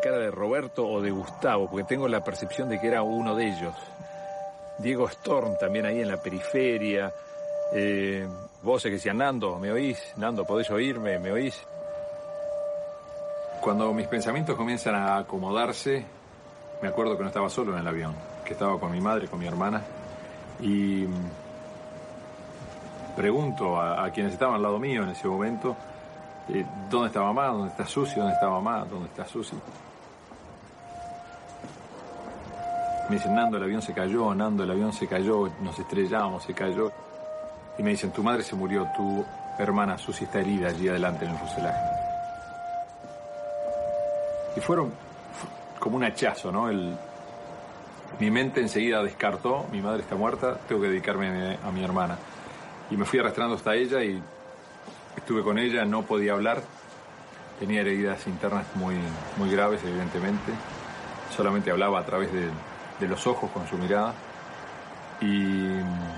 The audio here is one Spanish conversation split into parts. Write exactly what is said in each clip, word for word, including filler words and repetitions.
cara de Roberto o de Gustavo, porque tengo la percepción de que era uno de ellos. Diego Storm también ahí en la periferia. Eh, voces que decían, Nando, ¿me oís? Nando, ¿podés oírme? ¿Me oís? Cuando mis pensamientos comienzan a acomodarse, me acuerdo que no estaba solo en el avión, que estaba con mi madre, con mi hermana, y pregunto a, a quienes estaban al lado mío en ese momento, eh, ¿dónde está mamá? ¿Dónde está Susi? ¿Dónde está mamá? ¿Dónde está Susi? Me dicen, Nando, el avión se cayó, Nando, el avión se cayó, nos estrellamos, se cayó. Y me dicen, tu madre se murió, tu hermana Susi está herida allí adelante en el fuselaje. Y fueron como un hachazo, ¿no? El, mi mente enseguida descartó, mi madre está muerta, tengo que dedicarme a mi, a mi hermana. Y me fui arrastrando hasta ella y estuve con ella, no podía hablar, tenía heridas internas muy, muy graves, evidentemente. Solamente hablaba a través de, de los ojos con su mirada. Y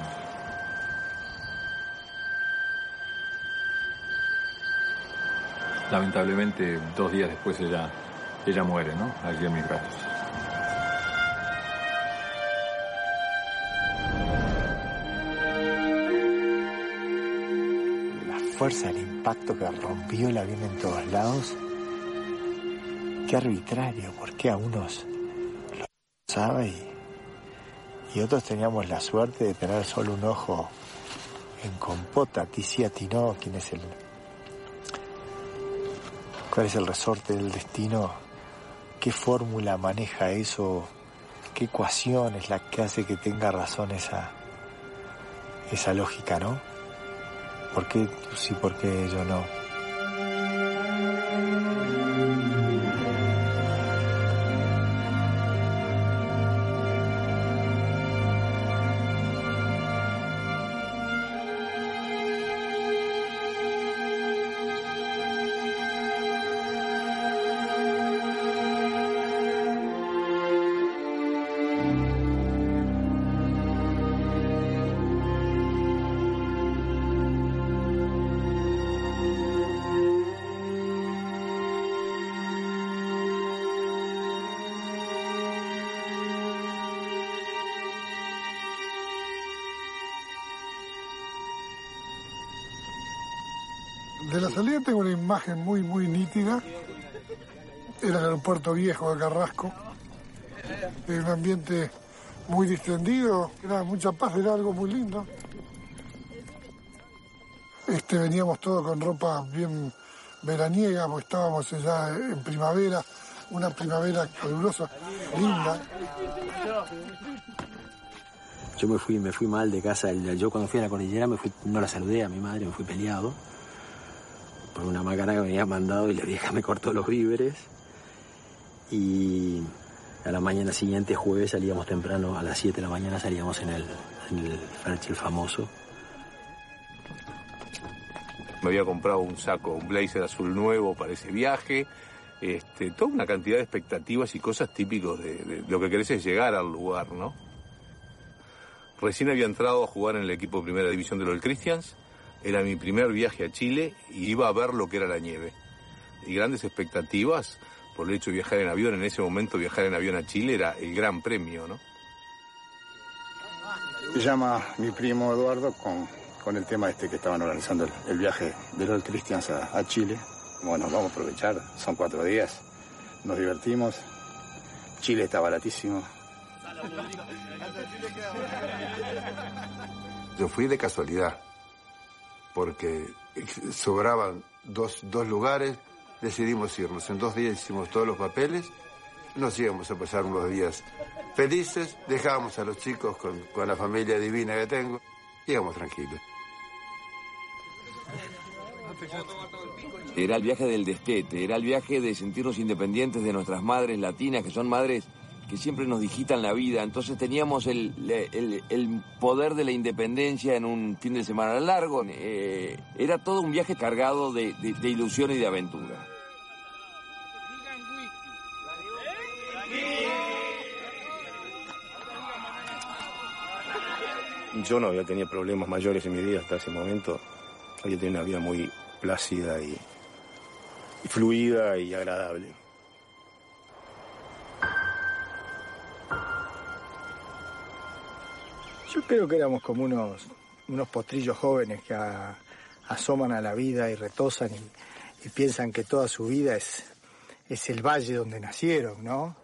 lamentablemente, dos días después ella, ella muere, ¿no? Allí en mis brazos. La fuerza del impacto que rompió el avión en todos lados. Qué arbitrario, porque a unos lo pasaba y, y otros teníamos la suerte de tener solo un ojo en compota. A ti sí atinó quién es el... ¿Cuál es el resorte del destino? ¿Qué fórmula maneja eso? ¿Qué ecuación es la que hace que tenga razón esa, esa lógica, no? ¿Por qué tú sí, por qué yo no? De la salida tengo una imagen muy, muy nítida. Era el aeropuerto viejo de Carrasco. Era un ambiente muy distendido, era mucha paz, era algo muy lindo. Este, veníamos todos con ropa bien veraniega, porque estábamos ya en primavera, una primavera calurosa, linda. Yo me fui, me fui mal de casa. Yo cuando fui a la cordillera me fui, no la saludé a mi madre, me fui peleado por una macana que me había mandado y la vieja me cortó los víveres. Y a la mañana siguiente, jueves, salíamos temprano, a las siete de la mañana salíamos en el, en el Fairchild famoso. Me había comprado un saco, un blazer azul nuevo para ese viaje, este, toda una cantidad de expectativas y cosas típicos de, de, de lo que querés es llegar al lugar, ¿no? Recién había entrado a jugar en el equipo de primera división de los Christians, era mi primer viaje a Chile y iba a ver lo que era la nieve. Y grandes expectativas por el hecho de viajar en avión. En ese momento viajar en avión a Chile era el gran premio, ¿no? Me llama mi primo Eduardo con, con el tema este que estaban organizando el, el viaje de los Christians a, a Chile. Bueno, vamos a aprovechar, son cuatro días, nos divertimos. Chile está baratísimo. Yo fui de casualidad, porque sobraban dos, dos lugares, decidimos irnos. En dos días hicimos todos los papeles, nos íbamos a pasar unos días felices, dejábamos a los chicos con, con la familia divina que tengo, íbamos tranquilos. Era el viaje del destete, era el viaje de sentirnos independientes de nuestras madres latinas, que son madres que siempre nos digitan la vida. Entonces teníamos el, el, el poder de la independencia en un fin de semana largo. Eh, era todo un viaje cargado de, de, de ilusión y de aventura. Yo no había tenido problemas mayores en mi vida hasta ese momento. Había tenido una vida muy plácida y, y fluida y agradable. Yo creo que éramos como unos, unos potrillos jóvenes que a, asoman a la vida y retosan y, y piensan que toda su vida es, es el valle donde nacieron, ¿no?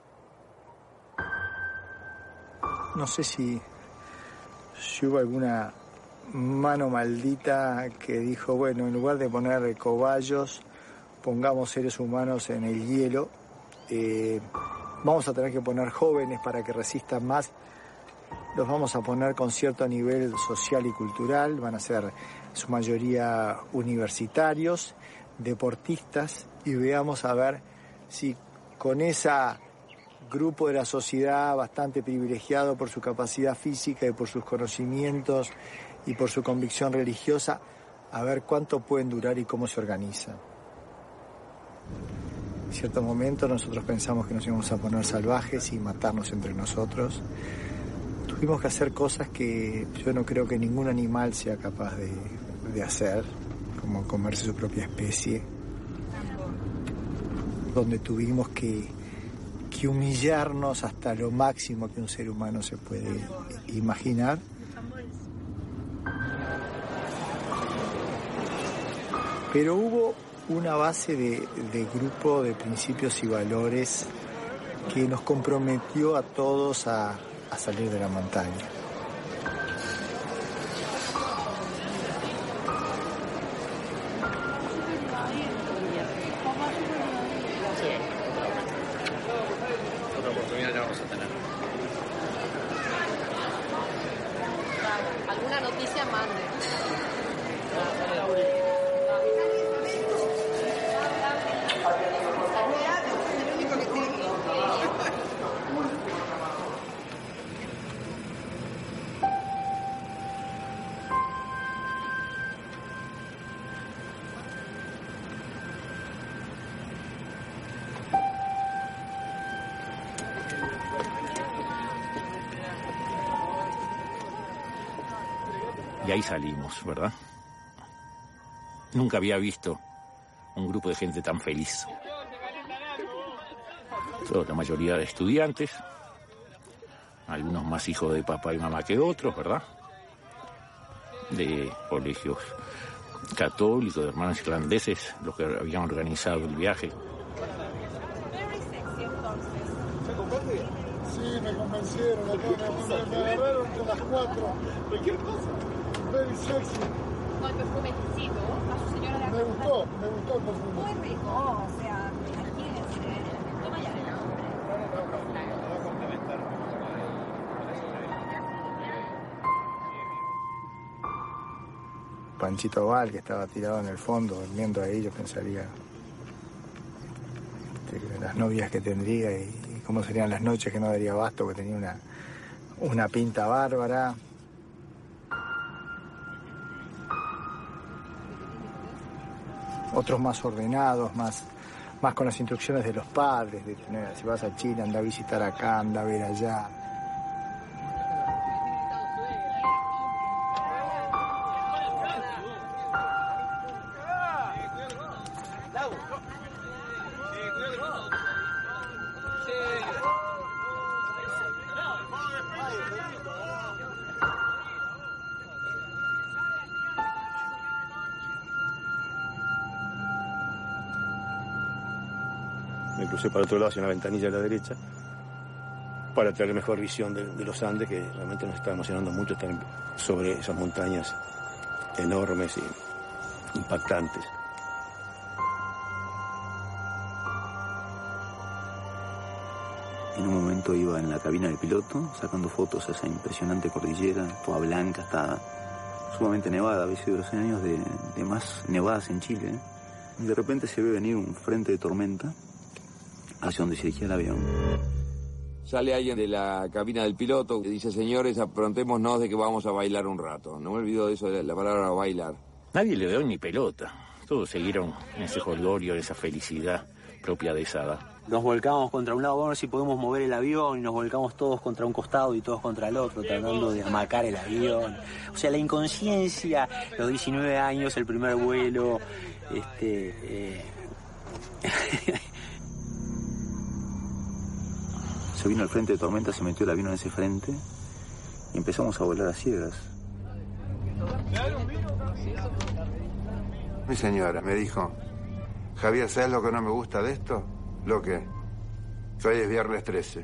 No sé si, si hubo alguna mano maldita que dijo, bueno, en lugar de poner cobayos, pongamos seres humanos en el hielo. Eh, vamos a tener que poner jóvenes para que resistan más. Los vamos a poner con cierto nivel social y cultural. Van a ser su mayoría universitarios, deportistas, y veamos a ver si con ese grupo de la sociedad bastante privilegiado por su capacidad física y por sus conocimientos y por su convicción religiosa, a ver cuánto pueden durar y cómo se organizan. En cierto momento nosotros pensamos que nos íbamos a poner salvajes y matarnos entre nosotros. Tuvimos que hacer cosas que yo no creo que ningún animal sea capaz de, de hacer, como comerse su propia especie, donde tuvimos que, que humillarnos hasta lo máximo que un ser humano se puede imaginar. Pero hubo una base de, de grupo de principios y valores que nos comprometió a todos a, a salir de la montaña. Otra oportunidad la vamos a tener. ¿Alguna noticia mande? Y ahí salimos, ¿verdad? Nunca había visto un grupo de gente tan feliz. Toda la mayoría de estudiantes, algunos más hijos de papá y mamá que otros, ¿verdad? De colegios católicos, de hermanos irlandeses, los que habían organizado el viaje. Sí, me convencieron, me agarraron entre las cuatro. Cualquier cosa. Very sexy. Con el perfumecito, a su señora la Me gustó, me gustó el perfume. Muy rico, o sea, imagínense. Toma ya el nombre. Panchito Val, que estaba tirado en el fondo, durmiendo ahí, yo pensaría este, las novias que tendría y, y cómo serían las noches que no daría abasto, que tenía una, una pinta bárbara. Otros más ordenados, más, más con las instrucciones de los padres, de tener, si vas a Chile, anda a visitar acá, anda a ver allá. Me crucé para otro lado hacia una ventanilla a la derecha para tener mejor visión de, de los Andes, que realmente nos está emocionando mucho estar sobre esas montañas enormes y impactantes. En un momento iba en la cabina del piloto sacando fotos a esa impresionante cordillera, toda blanca, está sumamente nevada, había sido los años de, de más nevadas en Chile. ¿eh? De repente se ve venir un frente de tormenta hacia donde se dirigía el avión. Sale alguien de la cabina del piloto que dice, señores, aprontémonos de que vamos a bailar un rato. No me olvido de eso, de la palabra bailar. Nadie le dio ni pelota. Todos siguieron en ese jolgorio, en esa felicidad propia de esa edad. Nos volcamos contra un lado, vamos a ver si podemos mover el avión, y nos volcamos todos contra un costado y todos contra el otro, tratando de amacar el avión. O sea, la inconsciencia, los diecinueve años, el primer vuelo, este... Eh... Se vino el frente de tormenta, se metió el avión en ese frente Y empezamos a volar a ciegas. Mi señora me dijo, Javier, ¿sabes lo que no me gusta de esto? ¿Lo que? Que hoy es viernes trece.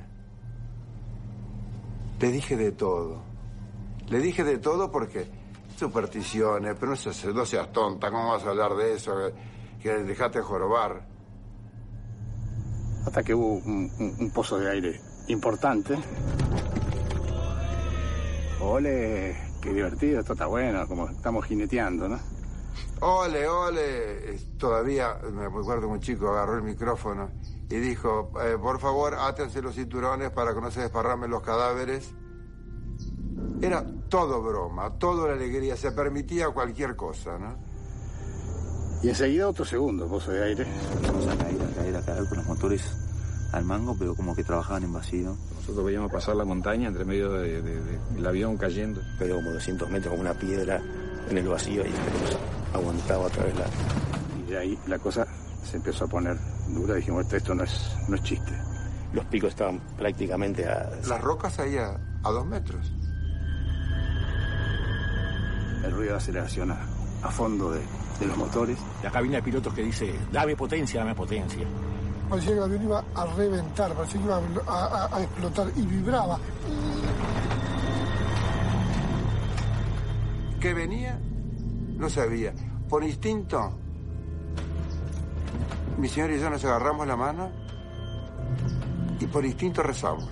Le dije de todo. Le dije de todo porque supersticiones, pero no seas, no seas tonta, ¿cómo vas a hablar de eso? Que dejate jorobar. Hasta que hubo un, un, un pozo de aire importante. Ole, qué divertido, esto está bueno, como estamos jineteando, ¿no? Ole, ole. Todavía, me acuerdo que un chico agarró el micrófono y dijo, eh, por favor, átense los cinturones para que no se desparramen los cadáveres. Era todo broma, todo la alegría, se permitía cualquier cosa, ¿no? Y enseguida otro segundo pozo de aire. Empezamos a caer, a caer, a caer con los motores al mango, pero como que trabajaban en vacío. Nosotros veíamos pasar la montaña entre medio de, de, de, del avión cayendo. Pero como doscientos metros, como una piedra en el vacío, y aguantaba otra vez la... Y de ahí la cosa se empezó a poner dura. Dijimos, esto, esto no es, no es chiste. Los picos estaban prácticamente a... Las rocas ahí a, a dos metros. El ruido de aceleración a, a fondo de, de los motores. La cabina de pilotos que dice, dame potencia, dame potencia. Parecía que el avión iba a reventar, parecía que iba a, a, a explotar y vibraba. ¿Qué venía? No sabía. Por instinto, mi señor y yo nos agarramos la mano y por instinto rezamos.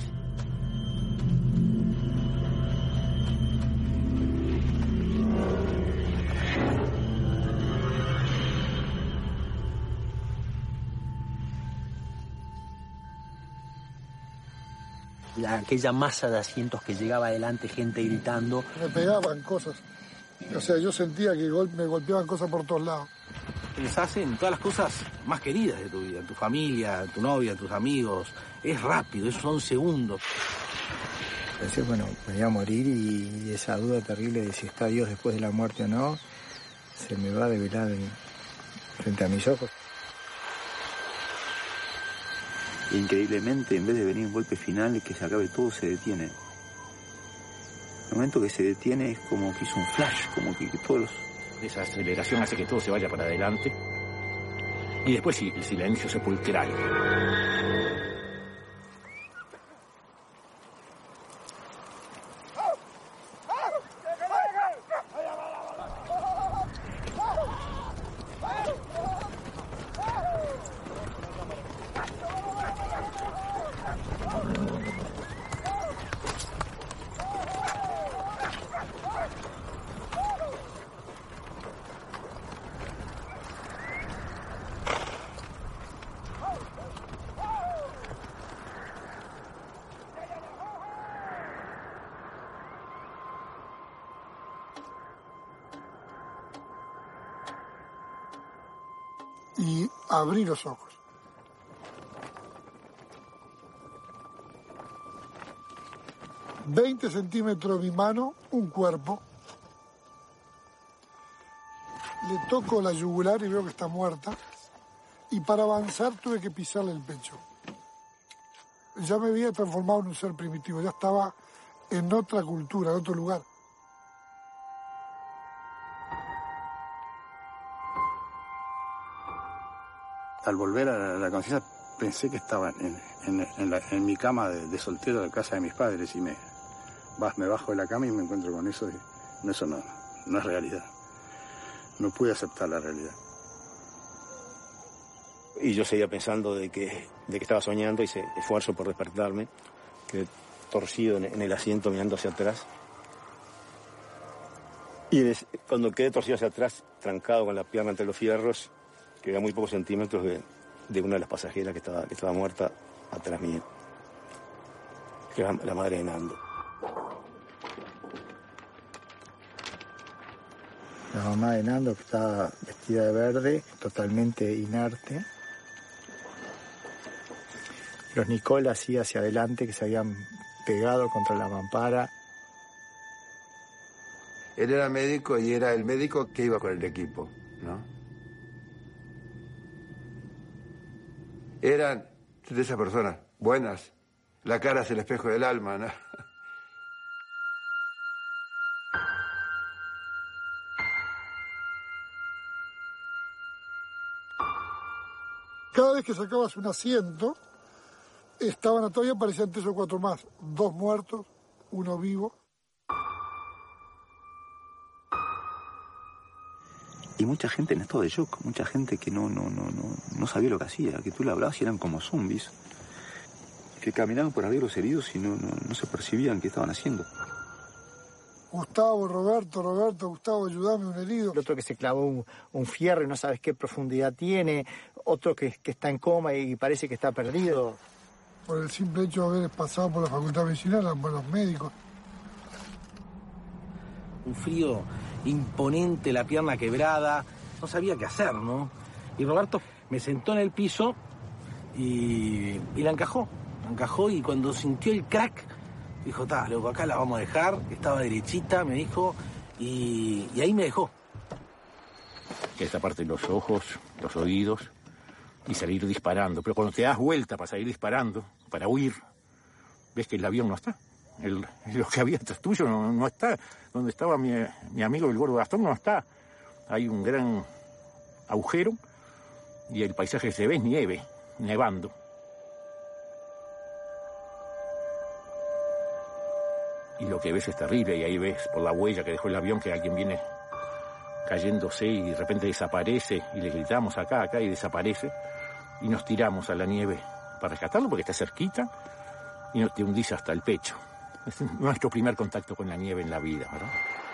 La, aquella masa de asientos que llegaba adelante, gente gritando. Me pegaban cosas. O sea, yo sentía que gol, me golpeaban cosas por todos lados. Pensás en todas las cosas más queridas de tu vida, en tu familia, tu novia, tus amigos. Es rápido, esos son segundos. Pensé, bueno, me iba a morir y esa duda terrible de si está Dios después de la muerte o no, se me va a develar frente a mis ojos. Increíblemente, en vez de venir un golpe final y que se acabe todo, se detiene. El momento que se detiene es como que hizo un flash, como que, que todos los... Esa aceleración hace que todo se vaya para adelante. Y después sí, el silencio sepulcral. Y abrí los ojos. veinte centímetros de mi mano, un cuerpo. Le toco la yugular y veo que está muerta. Y para avanzar tuve que pisarle el pecho. Ya me había transformado en un ser primitivo, ya estaba en otra cultura, en otro lugar. Al volver a la, la conciencia pensé que estaba en, en, en, la, en mi cama de, de soltero de casa de mis padres y me, me bajo de la cama y me encuentro con eso. Y, no, eso no, no es realidad. No pude aceptar la realidad. Y yo seguía pensando de que, de que estaba soñando, hice esfuerzo por despertarme, quedé torcido en, en el asiento mirando hacia atrás. Y des, cuando quedé torcido hacia atrás, trancado con la pierna entre los fierros, quedé a muy pocos centímetros de, de una de las pasajeras que estaba, que estaba muerta atrás mío, que era la madre de Nando. La mamá de Nando, que estaba vestida de verde, totalmente inerte. Los Nicole así hacia adelante, que se habían pegado contra la mampara. Él era médico y era el médico que iba con el equipo, ¿no? Eran de esas personas buenas. La cara es el espejo del alma, ¿no? Cada vez que sacabas un asiento, estaban todavía aparecían tres o cuatro más. Dos muertos, uno vivo. Y mucha gente en estado de shock, mucha gente que no, no, no, no, no sabía lo que hacía, que tú le hablabas y eran como zombies, que caminaban por arriba de los heridos y no, no, no se percibían qué estaban haciendo. Gustavo, Roberto, Roberto, Gustavo, ayúdame, un herido. El otro que se clavó un, un fierro y no sabes qué profundidad tiene, otro que, que está en coma y parece que está perdido. Por el simple hecho de haber pasado por la facultad de medicina, eran buenos médicos. Un frío imponente, la pierna quebrada, no sabía qué hacer, ¿no? Y Roberto me sentó en el piso y, y la encajó, la encajó y cuando sintió el crack, dijo, ta, loco, acá la vamos a dejar, estaba derechita, me dijo, y, y ahí me dejó. Que taparte los ojos, los oídos y salir disparando, pero cuando te das vuelta para salir disparando, para huir, ves que el avión no está. El, lo que había atrás tuyo no, no está. Donde estaba mi, mi amigo el gordo Gastón no está. Hay un gran agujero y el paisaje que se ve es nieve, nevando. Y lo que ves es terrible, y ahí ves por la huella que dejó el avión que alguien viene cayéndose y de repente desaparece, y le gritamos acá, acá, y desaparece, y nos tiramos a la nieve para rescatarlo porque está cerquita y no te hundís hasta el pecho. Es nuestro primer contacto con la nieve en la vida, ¿verdad?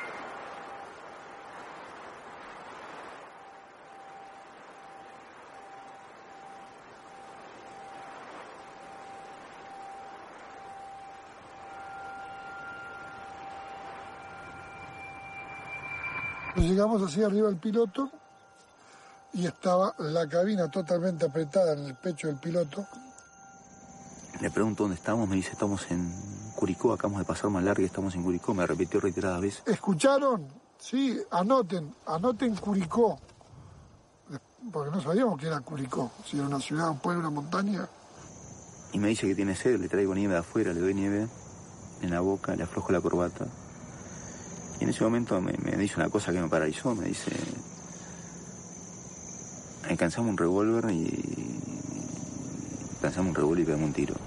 Llegamos así arriba del piloto y estaba la cabina totalmente apretada en el pecho del piloto. Le pregunto dónde estamos, me dice, estamos en Curicó, acabamos de pasar más larga y estamos en Curicó, me repitió reiteradas veces. ¿Escucharon? Sí, anoten, anoten Curicó, porque no sabíamos que era Curicó, si era una ciudad, un pueblo, una montaña. Y me dice que tiene sed, le traigo nieve de afuera, le doy nieve en la boca, le aflojo la corbata. Y en ese momento me, me dice una cosa que me paralizó, me dice, alcanzamos un revólver y... alcanzamos un revólver y pegamos un tiro.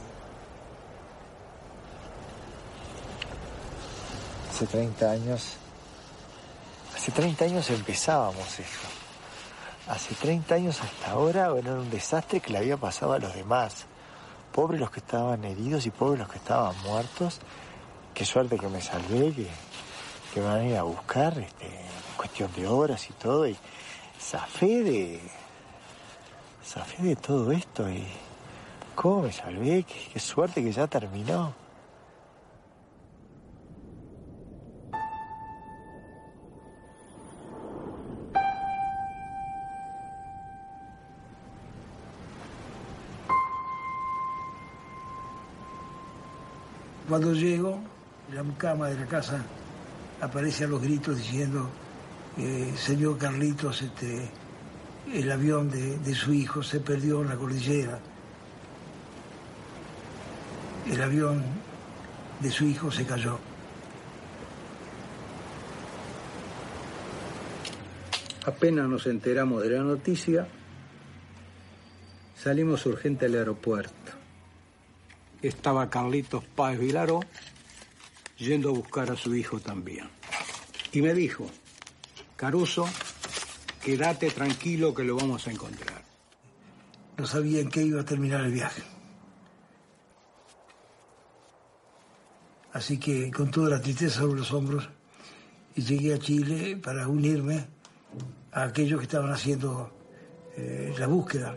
Hace treinta años, hace treinta años empezábamos esto. Hace treinta años hasta ahora, bueno, era un desastre que le había pasado a los demás. Pobres los que estaban heridos y pobres los que estaban muertos. Qué suerte que me salvé, que, que me van a ir a buscar, este, cuestión de horas y todo, y zafé de, zafé de todo esto y cómo me salvé, qué, qué suerte que ya terminó. Cuando llego, la mucama de la casa aparece a los gritos diciendo, eh, señor Carlitos, este, el avión de, de su hijo se perdió en la cordillera. El avión de su hijo se cayó. Apenas nos enteramos de la noticia, salimos urgente al aeropuerto. Estaba Carlitos Páez Vilaró yendo a buscar a su hijo también. Y me dijo, Caruso, quédate tranquilo que lo vamos a encontrar. No sabía en qué iba a terminar el viaje. Así que con toda la tristeza sobre los hombros, llegué a Chile para unirme a aquellos que estaban haciendo eh, la búsqueda.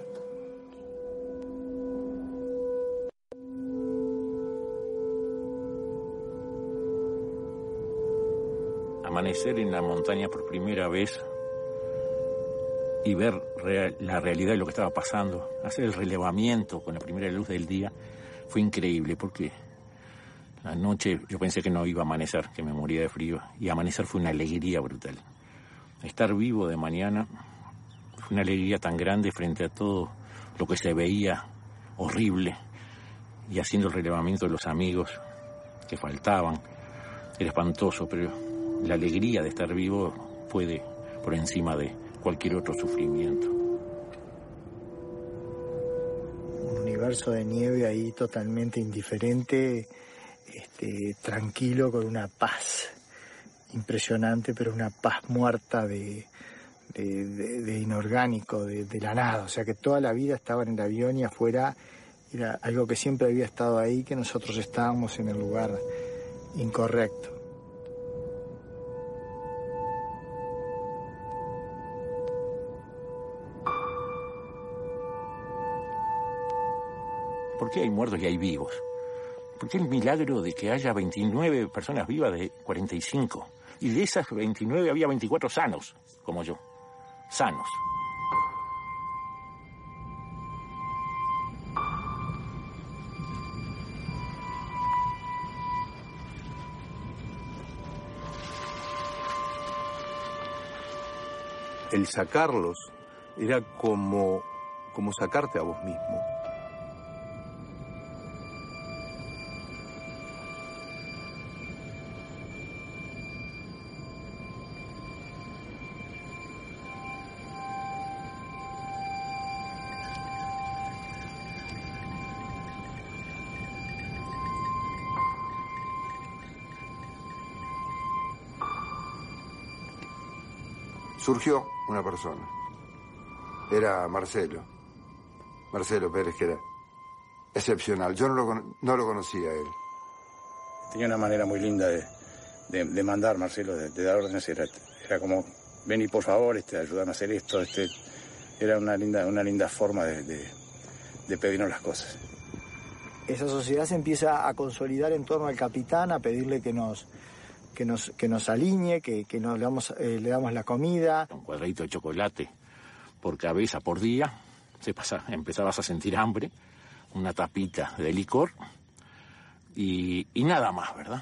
Amanecer en la montaña por primera vez y ver real, la realidad de lo que estaba pasando, hacer el relevamiento con la primera luz del día, fue increíble porque la noche yo pensé que no iba a amanecer, que me moría de frío, y amanecer fue una alegría brutal. Estar vivo de mañana fue una alegría tan grande frente a todo lo que se veía horrible, y haciendo el relevamiento de los amigos que faltaban. Era espantoso, pero la alegría de estar vivo puede por encima de cualquier otro sufrimiento. universo de nieve ahí totalmente indiferente, este, tranquilo, con una paz impresionante, pero una paz muerta de, de, de, de inorgánico, de, de la nada. O sea que toda la vida estaba en el avión y afuera era algo que siempre había estado ahí, que nosotros estábamos en el lugar incorrecto. ¿Por qué hay muertos y hay vivos? ¿Por qué el milagro de que haya veintinueve personas vivas de cuarenta y cinco? Y de esas veintinueve había veinticuatro sanos, como yo. Sanos. El sacarlos era como, como sacarte a vos mismo. Surgió una persona. Era Marcelo. Marcelo Pérez, que era excepcional. Yo no lo, no lo conocía a él. Tenía una manera muy linda de, de, de mandar, Marcelo, de, de dar órdenes. Era, era como, vení por favor, este, ayúdame a hacer esto. Este, era una linda, una linda forma de, de, de pedirnos las cosas. Esa sociedad se empieza a consolidar en torno al capitán, a pedirle que nos... que nos, que nos alinee, que, que nos le damos, eh, le damos la comida. Un cuadradito de chocolate por cabeza por día, se pasa, empezabas a sentir hambre, una tapita de licor y, y nada más, ¿verdad?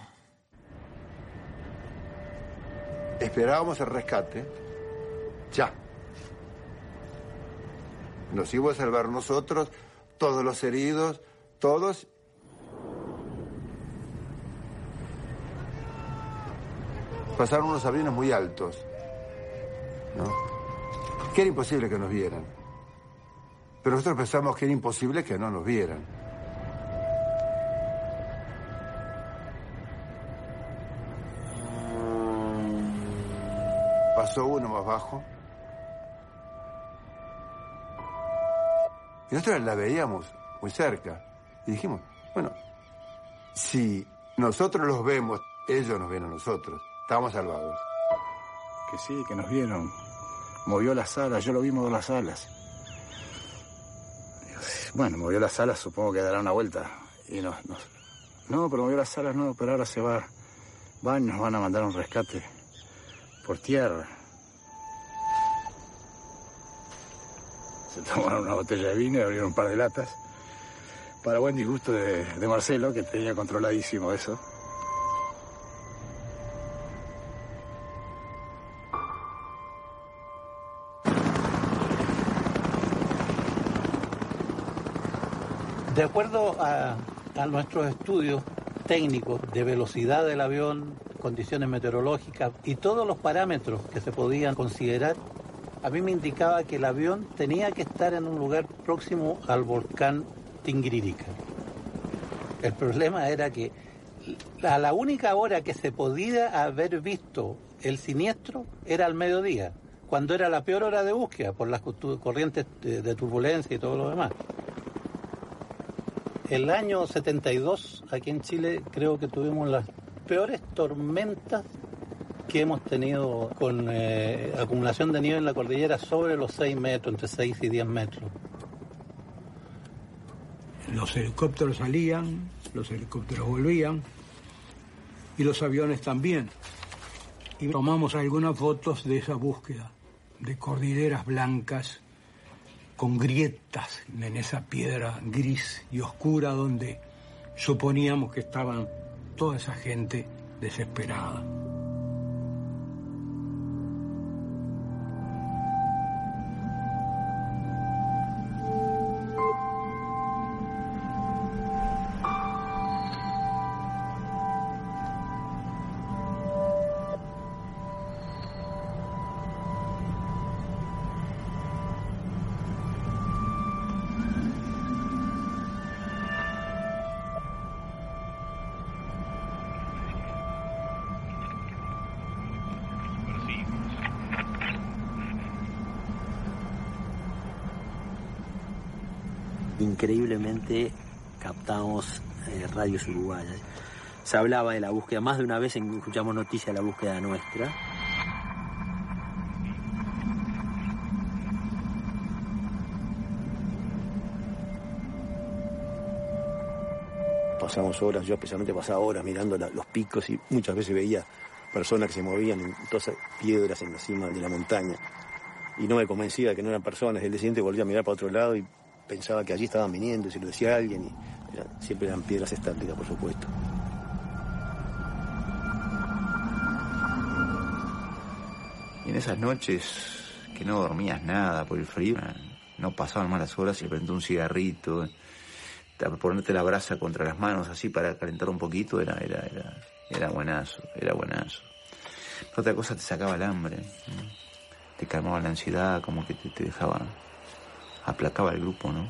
Esperábamos el rescate, ya. Nos iba a salvar nosotros, todos los heridos, todos. Pasaron unos aviones muy altos, ¿no? Que era imposible que nos vieran. Pero nosotros pensamos que era imposible que no nos vieran. Pasó uno más bajo. Y nosotros la veíamos muy cerca. Y dijimos, bueno, si nosotros los vemos, ellos nos ven a nosotros. Estábamos salvados. Que sí, que nos vieron. Movió las alas, yo lo vi mover las alas. Bueno, movió las alas, supongo que dará una vuelta. Y nos, nos... No, pero movió las alas no, pero ahora se va. Van, nos van a mandar un rescate por tierra. Se tomaron una botella de vino y abrieron un par de latas. Para buen disgusto de, de Marcelo, que tenía controladísimo eso. De acuerdo a, a nuestros estudios técnicos de velocidad del avión, condiciones meteorológicas y todos los parámetros que se podían considerar, a mí me indicaba que el avión tenía que estar en un lugar próximo al volcán Tingririka. El problema era que a la única hora que se podía haber visto el siniestro era al mediodía, cuando era la peor hora de búsqueda por las corrientes de, de turbulencia y todo lo demás. El año setenta y dos, aquí en Chile, creo que tuvimos las peores tormentas que hemos tenido con eh, acumulación de nieve en la cordillera sobre los seis metros, entre seis y diez metros. Los helicópteros salían, los helicópteros volvían y los aviones también. Y tomamos algunas fotos de esa búsqueda, de cordilleras blancas, con grietas en esa piedra gris y oscura donde suponíamos que estaban toda esa gente desesperada. increíblemente captamos eh, radios uruguayas. Se hablaba de la búsqueda, más de una vez escuchamos noticias de la búsqueda nuestra. Pasamos horas, yo especialmente pasaba horas mirando la, los picos y muchas veces veía personas que se movían en todas esas piedras en la cima de la montaña. Y no me convencía de que no eran personas. El día siguiente volvía a mirar para otro lado y pensaba que allí estaban viniendo, y se lo decía a alguien, y era, siempre eran piedras estáticas, por supuesto. Y en esas noches que no dormías nada por el frío, no pasaban más las horas y prendí un cigarrito, ponerte la brasa contra las manos así para calentar un poquito, era, era, era, era buenazo, era buenazo. Pero otra cosa te sacaba el hambre, ¿no? Te calmaba la ansiedad, como que te, te dejaba, aplacaba el grupo, ¿no?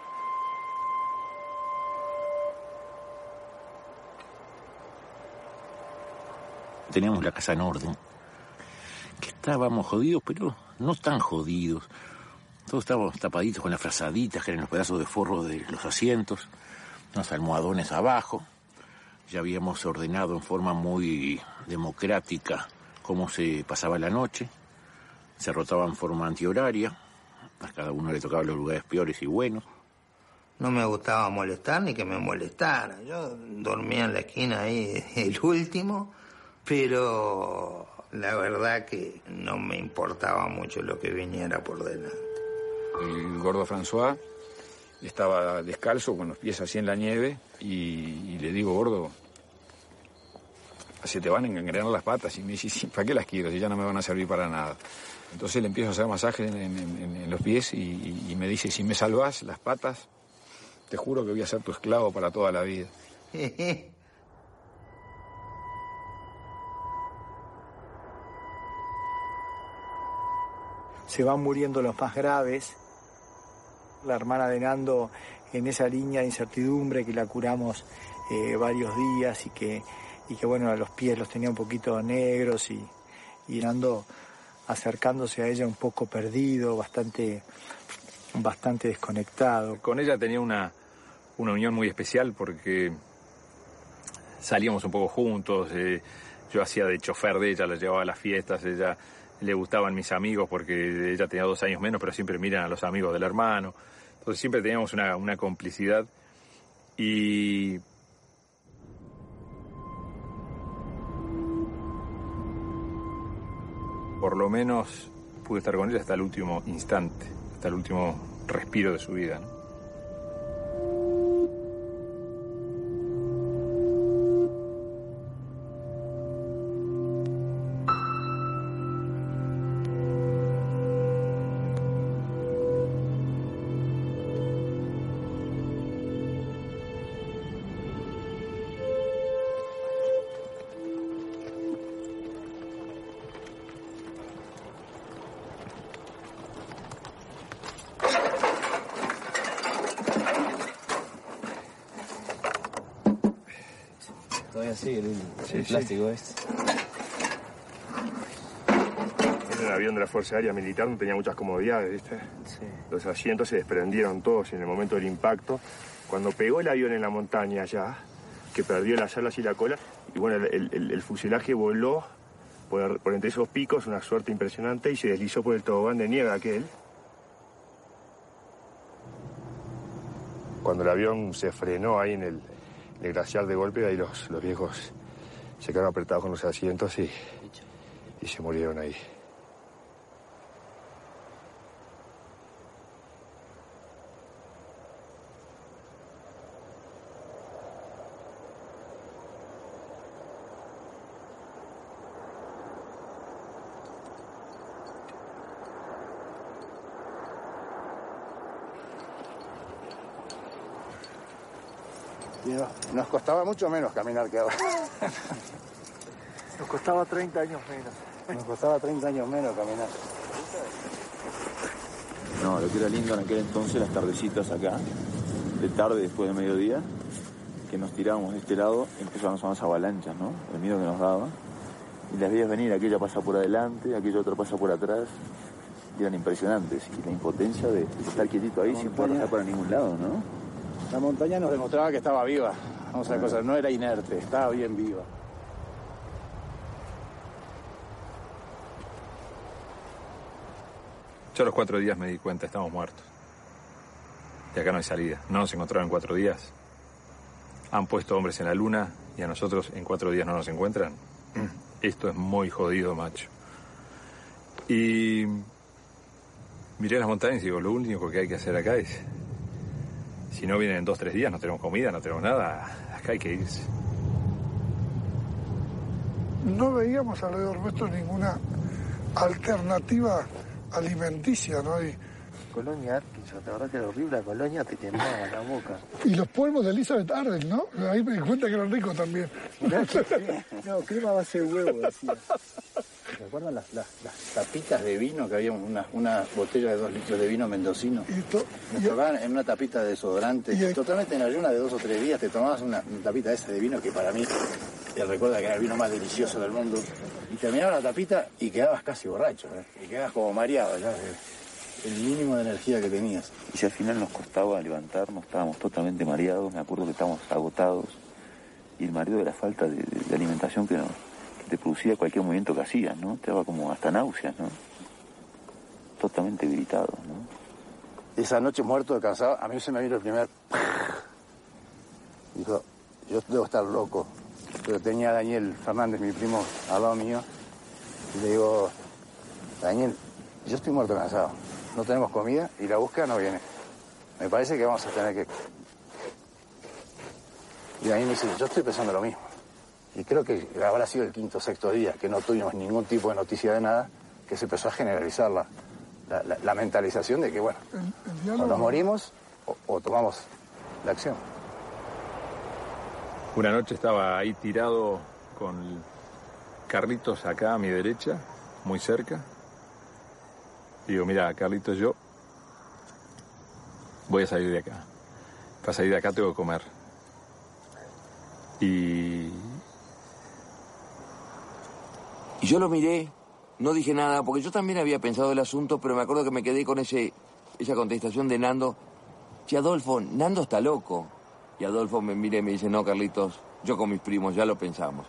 Teníamos la casa Norden, que estábamos jodidos, pero no tan jodidos. Todos estábamos tapaditos con las frazaditas, que eran los pedazos de forro de los asientos, unos almohadones abajo. Ya habíamos ordenado en forma muy democrática cómo se pasaba la noche. Se rotaba en forma antihoraria. A cada uno le tocaba los lugares peores y buenos. No me gustaba molestar ni que me molestaran. Yo dormía en la esquina ahí, el último, pero la verdad que no me importaba mucho lo que viniera por delante. El gordo François estaba descalzo con los pies así en la nieve y, y le digo, gordo, se te van a engangrenar las patas. Y me dice, sí, ¿para qué las quiero si ya no me van a servir para nada? Entonces le empiezo a hacer masajes en, en, en, en los pies y, y, y me dice, si me salvas las patas, te juro que voy a ser tu esclavo para toda la vida. Se van muriendo los más graves. La hermana de Nando en esa línea de incertidumbre que la curamos eh, varios días y que, y que bueno, a los pies los tenía un poquito negros y, y Nando acercándose a ella un poco perdido, bastante, bastante desconectado. Con ella tenía una, una unión muy especial porque salíamos un poco juntos, eh, yo hacía de chofer de ella, la llevaba a las fiestas, ella le gustaban mis amigos porque ella tenía dos años menos, pero siempre miran a los amigos del hermano. Entonces siempre teníamos una, una complicidad y por lo menos pude estar con ella hasta el último instante, hasta el último respiro de su vida, ¿no? Todavía sigue el, sí, el plástico sí. este. Era un avión de la Fuerza Aérea Militar, no tenía muchas comodidades, ¿viste? Sí. Los asientos se desprendieron todos en el momento del impacto. Cuando pegó el avión en la montaña allá, que perdió las alas y la cola, y bueno, el, el, el fuselaje voló por, por entre esos picos, una suerte impresionante, y se deslizó por el tobogán de nieve aquel. Cuando el avión se frenó ahí en el, en el glaciar de golpe, ahí los, los viejos se quedaron apretados con los asientos y, y se murieron ahí. Y no, nos costaba mucho menos caminar que ahora. Nos costaba treinta años menos. Nos costaba treinta años menos caminar. No, lo que era lindo en aquel entonces, las tardecitas acá, de tarde después de mediodía, que nos tirábamos de este lado, empezaban a las avalanchas, ¿no? El miedo que nos daba. Y las veías venir, aquella pasa por adelante, aquella otra pasa por atrás. y eran impresionantes. Y la impotencia de, de estar quietito ahí sin poder bajar para ningún lado, ¿no? La montaña nos demostraba que estaba viva. Vamos a ver cosas, no era inerte, estaba bien viva. Yo a los cuatro días me di cuenta, estamos muertos. Y acá no hay salida. No nos encontraron en cuatro días. Han puesto hombres en la luna y a nosotros en cuatro días no nos encuentran. Esto es muy jodido, macho. Y miré las montañas y digo, lo único que hay que hacer acá es... Si no vienen en dos, tres días, no tenemos comida, no tenemos nada, acá hay que irse. No veíamos alrededor nuestro ninguna alternativa alimenticia, ¿no? Y, Colonia Atkinson, la verdad que era horrible, la colonia te quemaba la boca. y los polvos de Elizabeth Arden, ¿no? Ahí me di cuenta que eran ricos también. No, crema a base de huevo, decía. ¿Recuerdan las, las, las tapitas de vino que había una, una botella de dos litros de vino mendocino? Y esto, Nos y, tocaban en una tapita de desodorante. Y- Totalmente en ayuna de dos o tres días te tomabas una, una tapita esa de vino que para mí, te recuerda que era el vino más delicioso del mundo. Y terminaba la tapita y quedabas casi borracho, ¿eh? Y quedabas como mareado ya. El mínimo de energía que tenías. Y si al final nos costaba levantarnos, estábamos totalmente mareados, me acuerdo que estábamos agotados. Y el mareo de la falta de, de- de alimentación que, nos, que te producía cualquier movimiento que hacías, ¿no? Te daba como hasta náuseas, ¿no? Totalmente gritado, ¿no? Esa noche muerto de cansado, a mí se me vino el primer... Dijo, yo debo estar loco. Pero tenía a Daniel Fernández, mi primo, al lado mío. Y le digo, Daniel, yo estoy muerto de cansado. No tenemos comida y la búsqueda no viene. Me parece que vamos a tener que... Y Daniel me dice, yo estoy pensando lo mismo. Y creo que habrá sido el quinto o sexto día que no tuvimos ningún tipo de noticia de nada, que se empezó a generalizar la, la, la, la mentalización de que, bueno, el, el o diálogo... nos morimos o, o tomamos la acción. Una noche estaba ahí tirado con Carlitos acá a mi derecha, muy cerca. Digo, mira, Carlitos, yo voy a salir de acá. Para salir de acá tengo que comer. Y... Y yo lo miré, no dije nada, porque yo también había pensado el asunto, pero me acuerdo que me quedé con ese, esa contestación de Nando. Che, Adolfo, Nando está loco. Y Adolfo me mira y me dice, no, Carlitos, yo con mis primos ya lo pensamos.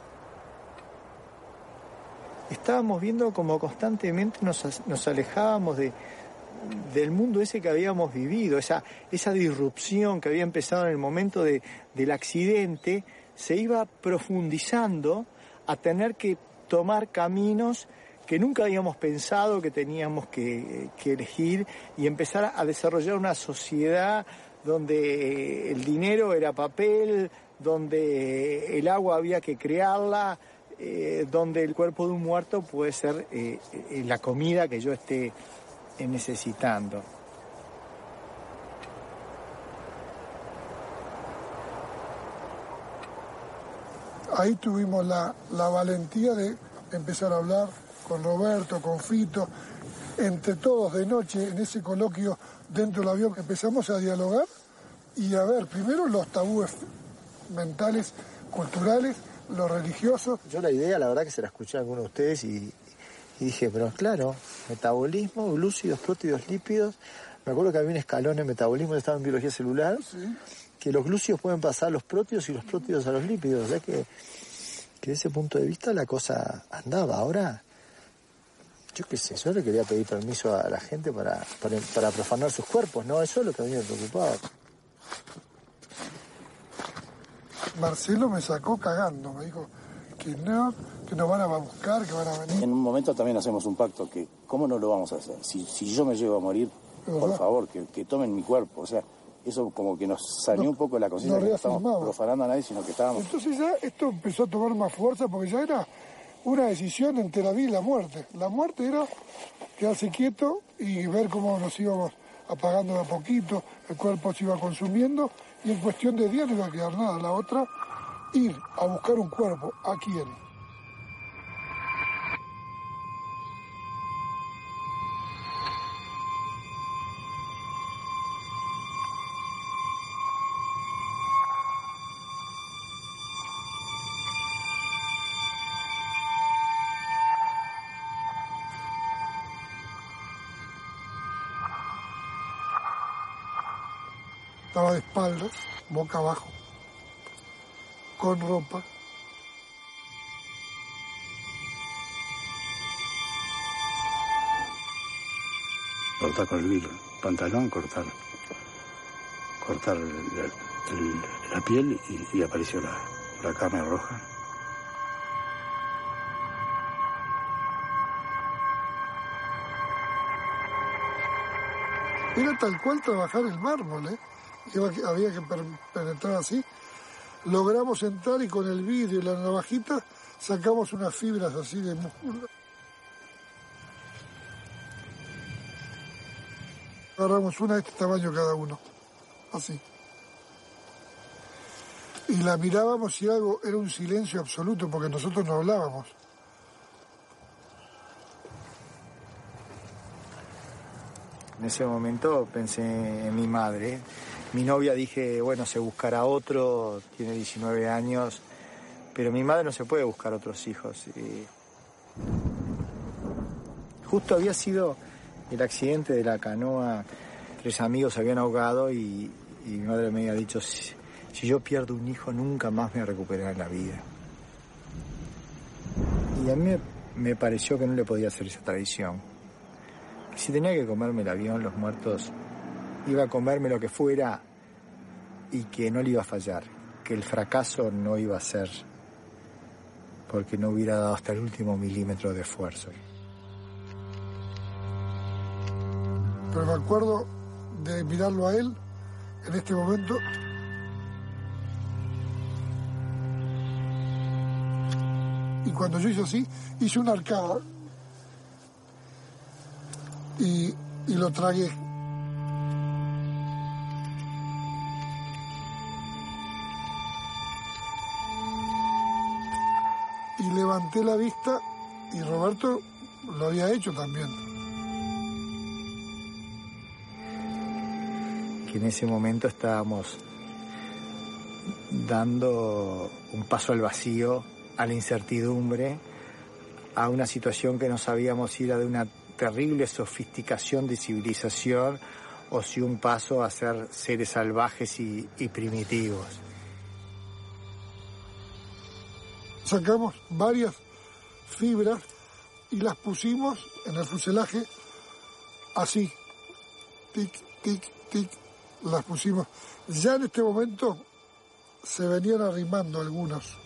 Estábamos viendo como constantemente nos, nos alejábamos de, del mundo ese que habíamos vivido, esa, esa disrupción que había empezado en el momento de, del accidente, se iba profundizando a tener que tomar caminos que nunca habíamos pensado que teníamos que, que elegir y empezar a desarrollar una sociedad donde el dinero era papel, donde el agua había que crearla, eh, donde el cuerpo de un muerto puede ser eh, eh, la comida que yo esté eh, necesitando. Ahí tuvimos la, la valentía de empezar a hablar con Roberto, con Fito, entre todos de noche en ese coloquio dentro del avión empezamos a dialogar y a ver primero los tabúes mentales, culturales, los religiosos. Yo la idea, la verdad que se la escuché a alguno de ustedes y, y dije, pero claro, metabolismo, glúcidos, prótidos, lípidos. Me acuerdo que había un escalón en metabolismo, yo estaba en biología celular, Sí. que los glúcidos pueden pasar a los prótidos y los prótidos a los lípidos. O sea que, que desde ese punto de vista la cosa andaba. Ahora, yo qué sé, yo le quería pedir permiso a la gente para, para, para profanar sus cuerpos, ¿no? Eso es lo que a mí me preocupaba. Marcelo me sacó cagando, me dijo que no, que nos van a buscar, que van a venir. En un momento también hacemos un pacto que, ¿cómo no lo vamos a hacer? Si, si yo me llego a morir, por favor, que, que tomen mi cuerpo. O sea, eso como que nos salió No, un poco la conciencia nos que no estábamos reafirmamos. profanando a nadie, sino que estábamos... Entonces ya esto empezó a tomar más fuerza porque ya era una decisión entre la vida y la muerte. La muerte era quedarse quieto y ver cómo nos íbamos apagando de a poquito, el cuerpo se iba consumiendo y en cuestión de días no iba a quedar nada. La otra, ir a buscar un cuerpo. ¿A quién? Estaba de espaldas, boca abajo, con ropa. Cortar con el vidrio, pantalón, cortar, cortar el, el, la piel y, y apareció la, la carne roja. Era tal cual trabajar el mármol, ¿eh? Iba, había que penetrar así. Logramos entrar y con el vidrio y la navajita sacamos unas fibras así de músculo. Agarramos una de este tamaño cada uno, así. Y la mirábamos y algo, era un silencio absoluto porque nosotros no hablábamos. En ese momento pensé en mi madre. Mi novia dije, bueno, se buscará otro, tiene diecinueve años, pero mi madre no se puede buscar otros hijos. Y justo había sido el accidente de la canoa, tres amigos se habían ahogado y, y mi madre me había dicho, si, si yo pierdo un hijo nunca más me recuperaré en la vida. Y a mí me, me pareció que no le podía hacer esa tradición. Si tenía que comerme el avión, los muertos, iba a comerme lo que fuera y que no le iba a fallar, que el fracaso no iba a ser porque no hubiera dado hasta el último milímetro de esfuerzo. Pero me acuerdo de mirarlo a él en este momento y cuando yo hice así, hice una arcada y, y lo tragué. Y levanté la vista y Roberto lo había hecho también. Que en ese momento estábamos dando un paso al vacío, a la incertidumbre, a una situación que no sabíamos si era de una terrible sofisticación de civilización o si un paso a ser seres salvajes y, y primitivos. Sacamos varias fibras y las pusimos en el fuselaje así, tic, tic, tic, las pusimos. Ya en este momento se venían arrimando algunos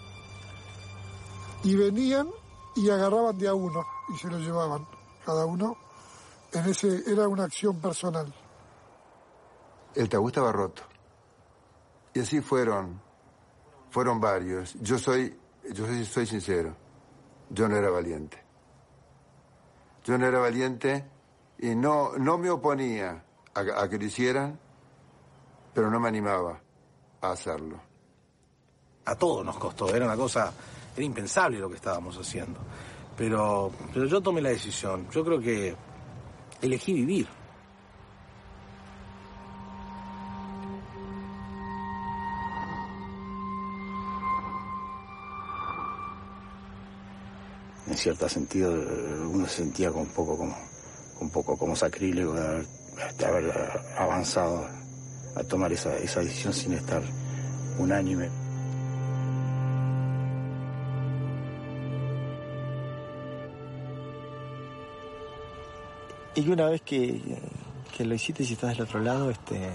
y venían y agarraban de a uno y se lo llevaban cada uno. En ese era una acción personal. El tabú estaba roto y así fueron fueron varios. Yo soy yo soy, soy sincero, yo no era valiente. Yo no era valiente y no, no me oponía a, a que lo hicieran, pero no me animaba a hacerlo. A todos nos costó, era una cosa, era impensable lo que estábamos haciendo. Pero, pero yo tomé la decisión, yo creo que elegí vivir. En cierto sentido uno se sentía con un poco como, un poco como sacrílego de haber, de haber avanzado a tomar esa, esa decisión sin estar unánime. Y una vez que, que lo hiciste y estás del otro lado, este,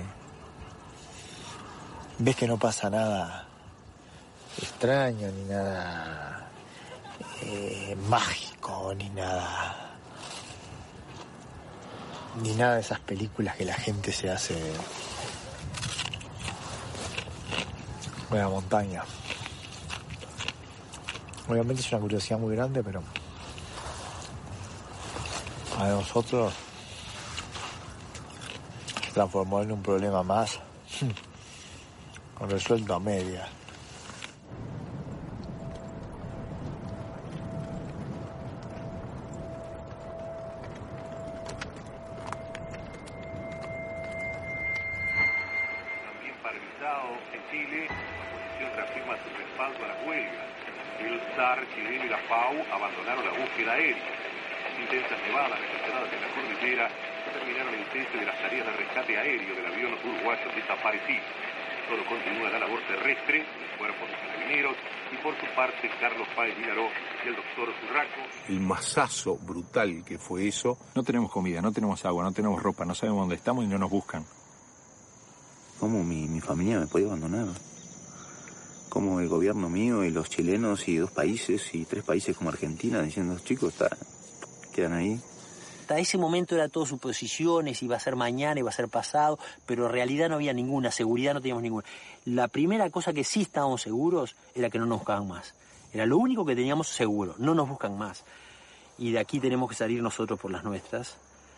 ves que no pasa nada extraño ni nada Eh, mágico, ni nada ni nada de esas películas que la gente se hace en la montaña. Obviamente es una curiosidad muy grande, pero a nosotros se transformó en un problema más resuelto a medias. Chileno y la FAO abandonaron la búsqueda aérea. Intensas nevadas registradas en la cordillera terminaron el test de las tareas de rescate aéreo del avión uruguayo desaparecido. Solo continúa la labor terrestre del cuerpo de carabineros y por su parte Carlos Páez Vilaró y el doctor Zurraco. El masazo brutal que fue eso. No tenemos comida, no tenemos agua, no tenemos ropa, no sabemos dónde estamos y no nos buscan. ¿Cómo mi, mi familia me podía abandonar? ¿Cómo el gobierno mío y los chilenos y dos países y tres países como Argentina diciendo, chicos, está, quedan ahí? Hasta ese momento era todo suposiciones, iba a ser mañana, iba a ser pasado, pero en realidad no había ninguna, seguridad no teníamos ninguna. La primera cosa que sí estábamos seguros era que no nos buscaban más. Era lo único que teníamos seguro, no nos buscan más. Y de aquí tenemos que salir nosotros por las nuestras.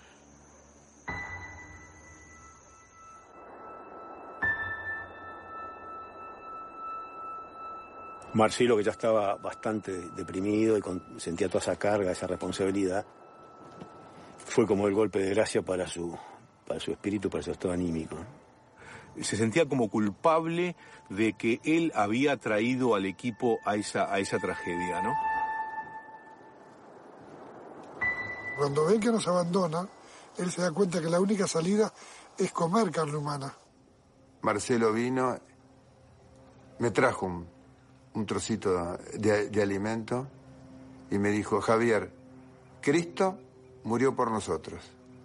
Marcelo, que ya estaba bastante deprimido y con, sentía toda esa carga, esa responsabilidad, fue como el golpe de gracia para su, para su espíritu, para su estado anímico. Se sentía como culpable de que él había traído al equipo a esa, a esa tragedia, ¿no? Cuando ven que nos abandona, él se da cuenta que la única salida es comer carne humana. Marcelo vino, me trajo un, un trocito de, de alimento y me dijo, Javier, Cristo murió por nosotros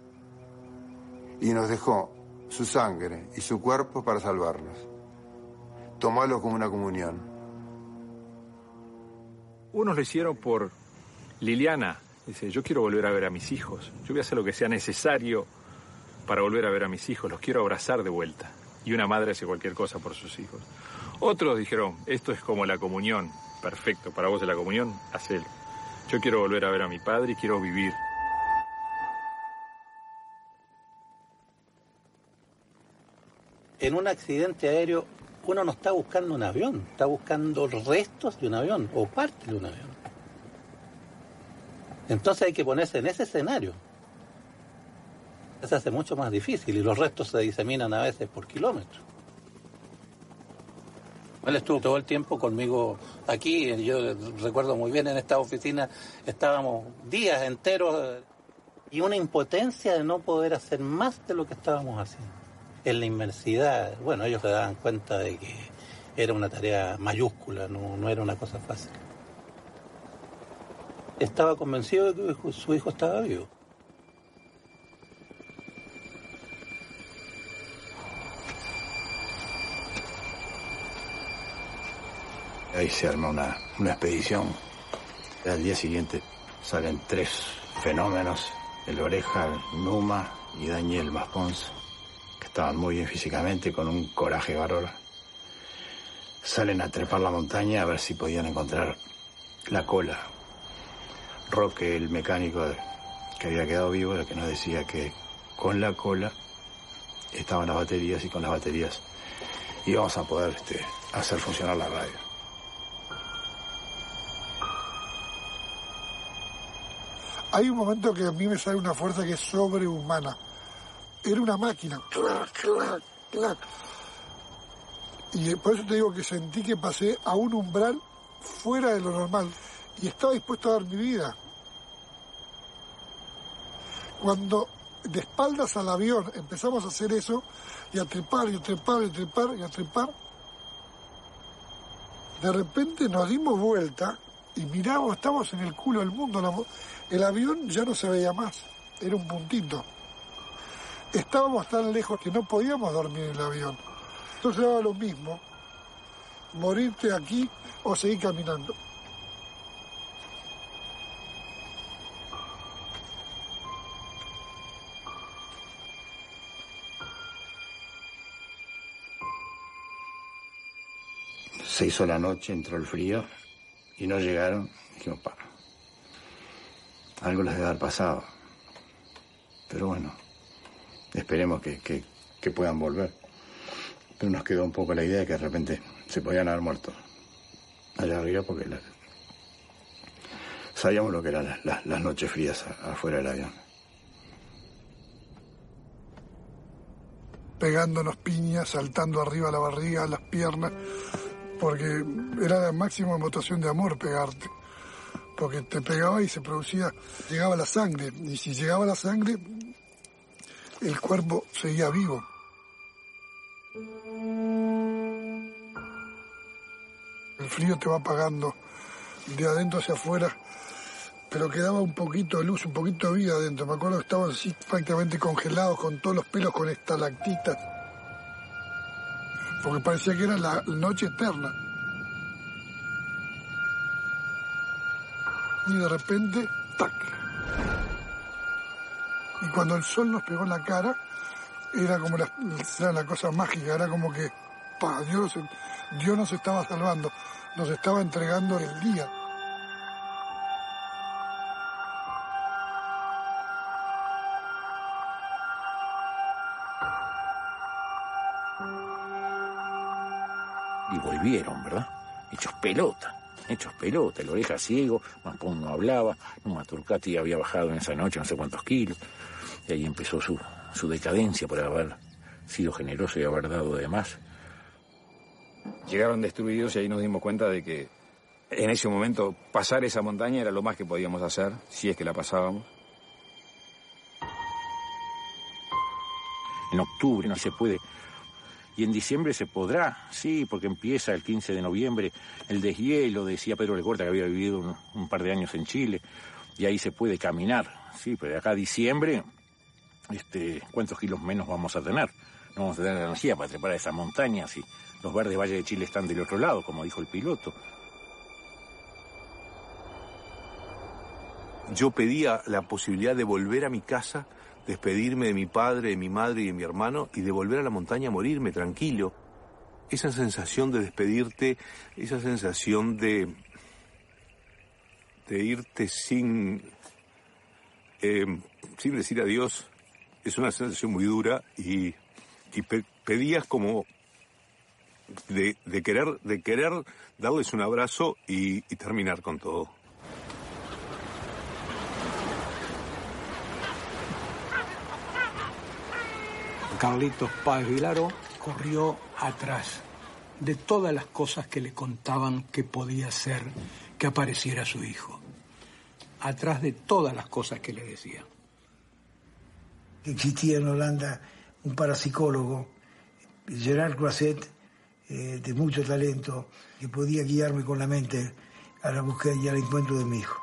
y nos dejó su sangre y su cuerpo para salvarnos. Tomalo como una comunión. Unos lo hicieron por Liliana. Dice, yo quiero volver a ver a mis hijos. Yo voy a hacer lo que sea necesario para volver a ver a mis hijos. Los quiero abrazar de vuelta. Y una madre hace cualquier cosa por sus hijos. Otros dijeron, esto es como la comunión. Perfecto, para vos es la comunión, hacelo. Yo quiero volver a ver a mi padre y quiero vivir. En un accidente aéreo uno no está buscando un avión, está buscando restos de un avión o parte de un avión. Entonces hay que ponerse en ese escenario. Se hace mucho más difícil y los restos se diseminan a veces por kilómetros. Él estuvo todo el tiempo conmigo aquí, yo recuerdo muy bien, en esta oficina estábamos días enteros y una impotencia de no poder hacer más de lo que estábamos haciendo. En la inmensidad, bueno, ellos se daban cuenta de que era una tarea mayúscula, no, no era una cosa fácil. Estaba convencido de que su hijo estaba vivo. Ahí se arma una, una expedición. Al día siguiente salen tres fenómenos, el Oreja, el Numa y Daniel Maspons, que estaban muy bien físicamente, con un coraje bárbaro. Salen a trepar la montaña a ver si podían encontrar la cola. Roque, el mecánico que había quedado vivo, el que nos decía que con la cola estaban las baterías y con las baterías íbamos a poder este, hacer funcionar la radio. Hay un momento que a mí me sale una fuerza que es sobrehumana. Era una máquina. Clac, clac, clac. Y por eso te digo que sentí que pasé a un umbral fuera de lo normal. Y estaba dispuesto a dar mi vida. Cuando de espaldas al avión empezamos a hacer eso, y a trepar, y a trepar, y a trepar, y a trepar, de repente nos dimos vuelta y miramos, estábamos en el culo del mundo. La, el avión ya no se veía más, era un puntito. Estábamos tan lejos que no podíamos dormir en el avión. Entonces daba lo mismo, morirte aquí o seguir caminando. Se hizo la noche, entró el frío y no llegaron. Dijimos, pa, algo les debe haber pasado. Pero bueno, esperemos que, que, que puedan volver. Pero nos quedó un poco la idea de que de repente se podían haber muerto allá arriba porque la, sabíamos lo que eran las, las, las noches frías a, afuera del avión. Pegándonos piñas, saltando arriba la barriga, las piernas, porque era la máxima emoción de amor pegarte, porque te pegaba y se producía, llegaba la sangre, y si llegaba la sangre, el cuerpo seguía vivo. El frío te va apagando de adentro hacia afuera, pero quedaba un poquito de luz, un poquito de vida adentro. Me acuerdo que estaban así prácticamente congelados, con todos los pelos con estalactitas, porque parecía que era la noche eterna. Y de repente, ¡tac! Y cuando el sol nos pegó en la cara, era como la, era la cosa mágica, era como que, pa, Dios, Dios nos estaba salvando, nos estaba entregando el día. Y volvieron, ¿verdad? Hechos pelota, hechos pelota, el Oreja ciego, Mampón no hablaba, Maturcati había bajado en esa noche no sé cuántos kilos, y ahí empezó su, su decadencia por haber sido generoso y haber dado de más. Llegaron destruidos y ahí nos dimos cuenta de que en ese momento pasar esa montaña era lo más que podíamos hacer, si es que la pasábamos. En octubre no se puede. Y en diciembre se podrá, sí, porque empieza el quince de noviembre el deshielo, decía Pedro Lecorta, que había vivido un, un par de años en Chile, y ahí se puede caminar, sí, pero de acá a diciembre, este, ¿cuántos kilos menos vamos a tener? No vamos a tener energía para trepar a esa montaña, si los verdes valles de Chile están del otro lado, como dijo el piloto. Yo pedía la posibilidad de volver a mi casa, despedirme de mi padre, de mi madre y de mi hermano y de volver a la montaña a morirme tranquilo. Esa sensación de despedirte, esa sensación de, de irte sin, eh, sin decir adiós, es una sensación muy dura y, y pe- pedías como de, de, querer, de querer darles un abrazo y, y terminar con todo. Carlitos Páez Vilaró corrió atrás de todas las cosas que le contaban que podía ser que apareciera su hijo. Atrás de todas las cosas que le decían. Existía en Holanda un parapsicólogo, Gerard Croiset, eh, de mucho talento, que podía guiarme con la mente a la búsqueda y al encuentro de mi hijo.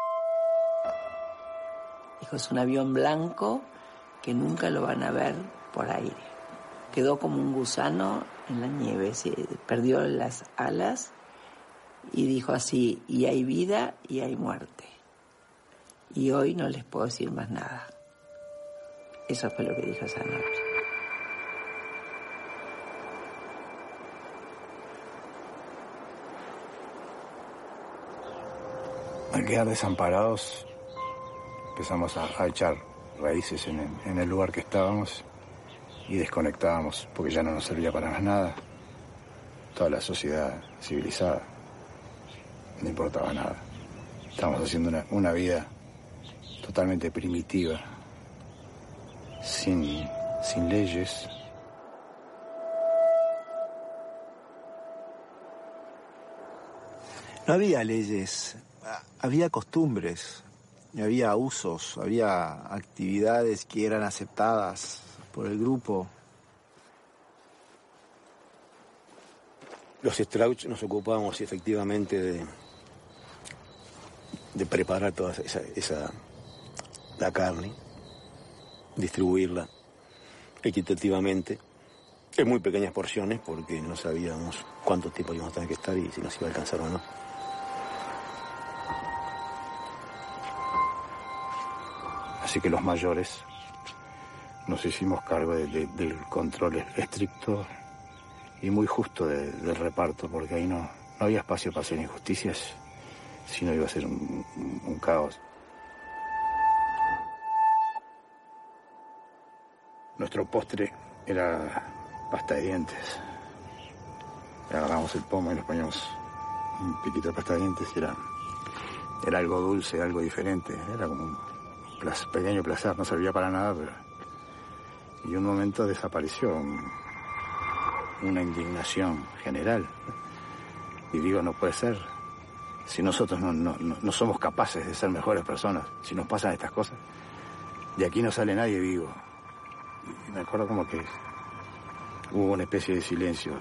Dijo, es un avión blanco que nunca lo van a ver por aire. Quedó como un gusano en la nieve, se perdió las alas y dijo así, y hay vida y hay muerte. Y hoy no les puedo decir más nada. Eso fue lo que dijo esa noche. Al quedar desamparados, empezamos a, a echar raíces en el, en el lugar que estábamos y desconectábamos porque ya no nos servía para más nada. Toda la sociedad civilizada no importaba nada. Estábamos haciendo una, una vida totalmente primitiva, sin, sin leyes. No había leyes, había costumbres, había usos, había actividades que eran aceptadas por el grupo. Los Strauch nos ocupábamos efectivamente de, de preparar toda esa, esa la carne, distribuirla equitativamente, en muy pequeñas porciones, porque no sabíamos cuánto tiempo íbamos a tener que estar y si nos iba a alcanzar o no. Así que los mayores nos hicimos cargo de, de, del control estricto y muy justo de, del reparto, porque ahí no, no había espacio para hacer injusticias, sino iba a ser un, un caos. Nuestro postre era pasta de dientes. Agarramos el pomo y nos poníamos un piquito de pasta de dientes y era, era algo dulce, algo diferente. Era como un placer, pequeño placer, no servía para nada, pero... Y un momento desapareció un, una indignación general. Y digo, no puede ser. Si nosotros no, no, no somos capaces de ser mejores personas, si nos pasan estas cosas, de aquí no sale nadie vivo. Y me acuerdo como que hubo una especie de silencio.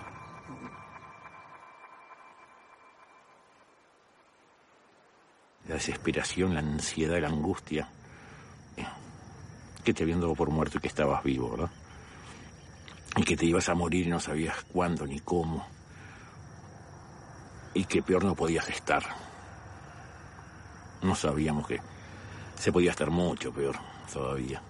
La desesperación, la ansiedad, la angustia. Que te habían dado por muerto y que estabas vivo, ¿verdad? Y que te ibas a morir y no sabías cuándo ni cómo. Y que peor no podías estar. No sabíamos que se podía estar mucho peor todavía.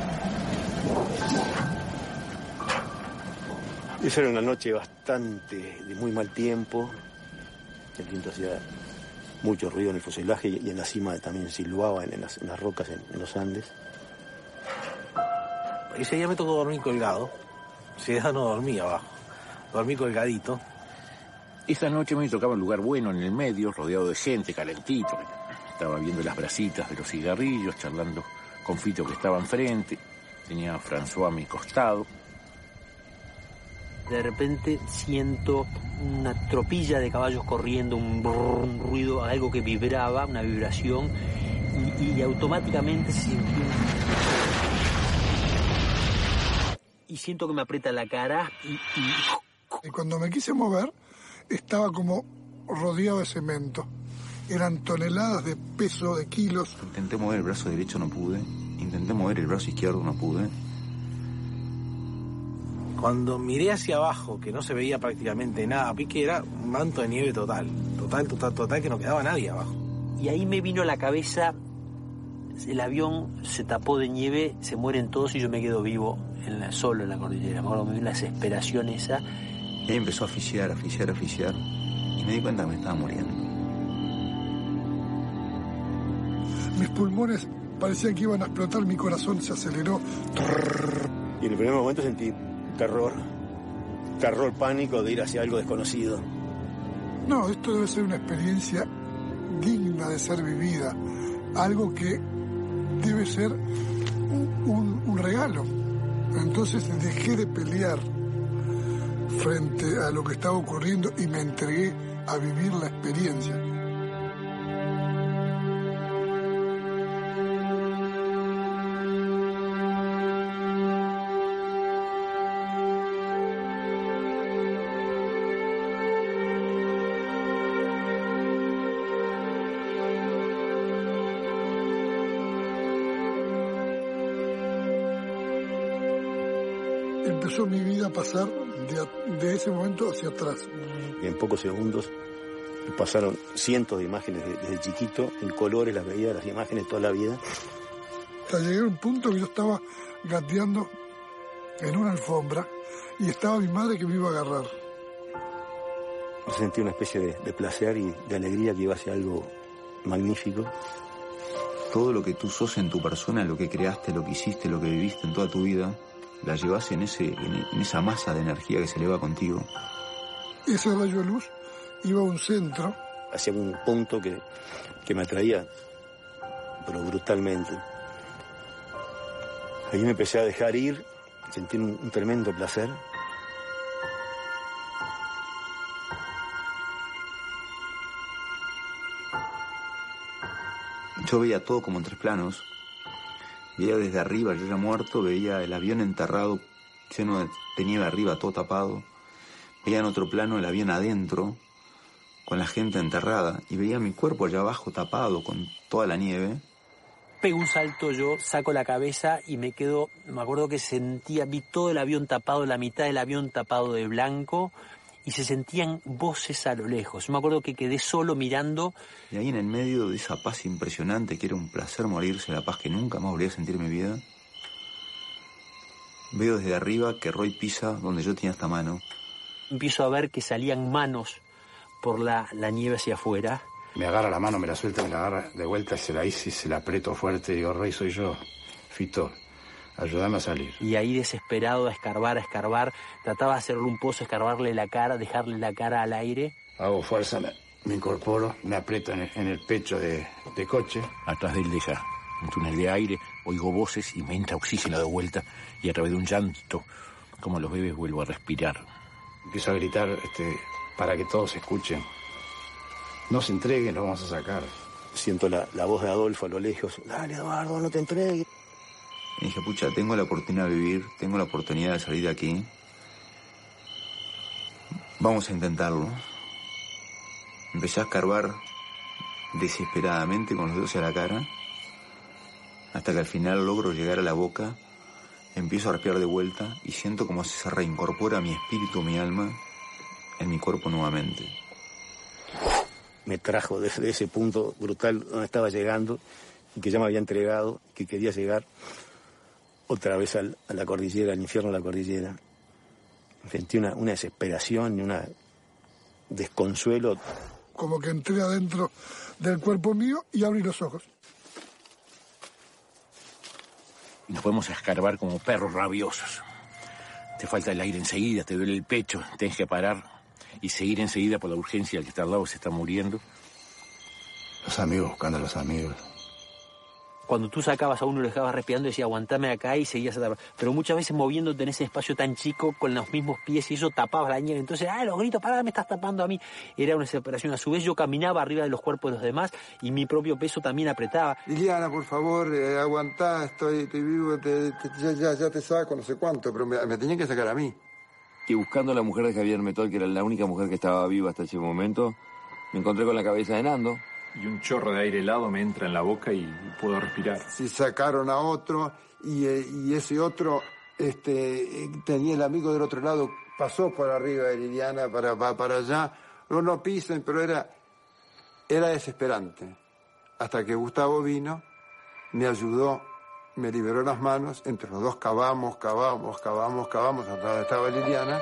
Esa era una noche bastante de muy mal tiempo. El viento hacía mucho ruido en el fuselaje y en la cima también silbaba en las, en las rocas, en, en los Andes. Ese día me tocó dormir colgado. Ese día no dormía abajo. Dormí colgadito. Esa noche me tocaba un lugar bueno en el medio, rodeado de gente, calentito. Estaba viendo las brasitas de los cigarrillos, charlando con Fito que estaba enfrente. Tenía a François a mi costado. De repente siento una tropilla de caballos corriendo, un, brrr, un ruido, algo que vibraba, una vibración, y, y automáticamente siento un... y siento que me aprieta la cara y, y... y cuando me quise mover estaba como rodeado de cemento. Eran toneladas de peso, de kilos. Intenté mover el brazo derecho, no pude. Intenté mover el brazo izquierdo, no pude. Cuando miré hacia abajo, que no se veía prácticamente nada, vi que era un manto de nieve total. Total, total, total, que no quedaba nadie abajo. Y ahí me vino a la cabeza, el avión se tapó de nieve, se mueren todos y yo me quedo vivo en la, solo en la cordillera. Me acuerdo que me vino la desesperación esa. Y ahí empezó a asfixiar, asfixiar, asfixiar. Y me di cuenta que me estaba muriendo. Mis pulmones parecían que iban a explotar, mi corazón se aceleró. Y en el primer momento sentí terror, terror, pánico de ir hacia algo desconocido. No, esto debe ser una experiencia digna de ser vivida, algo que debe ser un, un, un regalo. Entonces dejé de pelear frente a lo que estaba ocurriendo y me entregué a vivir la experiencia. Empezó mi vida a pasar de, de ese momento hacia atrás. Y en pocos segundos pasaron cientos de imágenes desde chiquito, en colores las veía, las imágenes toda la vida. Hasta llegué a un punto que yo estaba gateando en una alfombra y estaba mi madre que me iba a agarrar. Sentí una especie de, de placer y de alegría que iba hacia algo magnífico. Todo lo que tú sos en tu persona, lo que creaste, lo que hiciste, lo que viviste en toda tu vida, la llevas en, ese, en, en esa masa de energía que se eleva contigo. Ese rayo de luz iba a un centro. Hacia un punto que, que me atraía, pero brutalmente. Allí me empecé a dejar ir, sentí un, un tremendo placer. Yo veía todo como en tres planos. Veía desde arriba, yo ya muerto, veía el avión enterrado, lleno de, de nieve arriba, todo tapado. Veía en otro plano el avión adentro, con la gente enterrada. Y veía mi cuerpo allá abajo tapado con toda la nieve. Pego un salto yo, saco la cabeza y me quedo, me acuerdo que sentía, vi todo el avión tapado, la mitad del avión tapado de blanco, y se sentían voces a lo lejos. Yo me acuerdo que quedé solo mirando. Y ahí en el medio de esa paz impresionante, que era un placer morirse, la paz que nunca más volví a sentir en mi vida, veo desde arriba que Roy pisa donde yo tenía esta mano. Empiezo a ver que salían manos por la, la nieve hacia afuera. Me agarra la mano, me la suelta, me la agarra de vuelta, se la hice y se la aprieto fuerte. Digo, Roy, soy yo, Fito, ayúdame a salir. Y ahí desesperado a escarbar, a escarbar, trataba de hacerle un pozo, escarbarle la cara, dejarle la cara al aire. Hago fuerza, me, me incorporo, me aprieto en el, en el pecho de, de coche. Atrás de él deja un túnel de aire, oigo voces y me entra oxígeno de vuelta. Y a través de un llanto, como los bebés, vuelvo a respirar. Empiezo a gritar este, para que todos escuchen. No se entreguen, lo vamos a sacar. Siento la, la voz de Adolfo a lo lejos. Dale, Eduardo, no te entregues. Y dije, pucha, tengo la oportunidad de vivir, tengo la oportunidad de salir de aquí. Vamos a intentarlo. Empecé a escarbar desesperadamente con los dedos a la cara, hasta que al final logro llegar a la boca, empiezo a respirar de vuelta y siento como se reincorpora mi espíritu, mi alma, en mi cuerpo nuevamente. Me trajo desde ese punto brutal donde estaba llegando y que ya me había entregado, que quería llegar otra vez al, a la cordillera, al infierno de la cordillera. Sentí una, una desesperación y un desconsuelo. Como que entré adentro del cuerpo mío y abrí los ojos. Y nos podemos escarbar como perros rabiosos. Te falta el aire enseguida, te duele el pecho, tienes que parar y seguir enseguida por la urgencia. El que está al lado se está muriendo. Los amigos buscando a los amigos. Cuando tú sacabas a uno, lo dejabas respirando y decías, aguantame acá, y seguías a tapar. Pero muchas veces moviéndote en ese espacio tan chico, con los mismos pies, y eso tapabas la nieve. Entonces, ah, los gritos, pará, me estás tapando a mí. Era una desesperación. A su vez, yo caminaba arriba de los cuerpos de los demás, y mi propio peso también apretaba. Liliana, por favor, eh, aguantá, estoy, estoy vivo, te, te, ya, ya, ya te saco, no sé cuánto, pero me, me tenían que sacar a mí. Y buscando a la mujer de Javier Metol, que era la única mujer que estaba viva hasta ese momento, me encontré con la cabeza de Nando. Y un chorro de aire helado me entra en la boca y puedo respirar. Sí, sacaron a otro y, eh, y ese otro este, tenía el amigo del otro lado, pasó por arriba de Liliana para, para, para allá. No, no pisen, pero era, era desesperante. Hasta que Gustavo vino, me ayudó, me liberó las manos, entre los dos cavamos, cavamos, cavamos, cavamos, hasta donde estaba Liliana.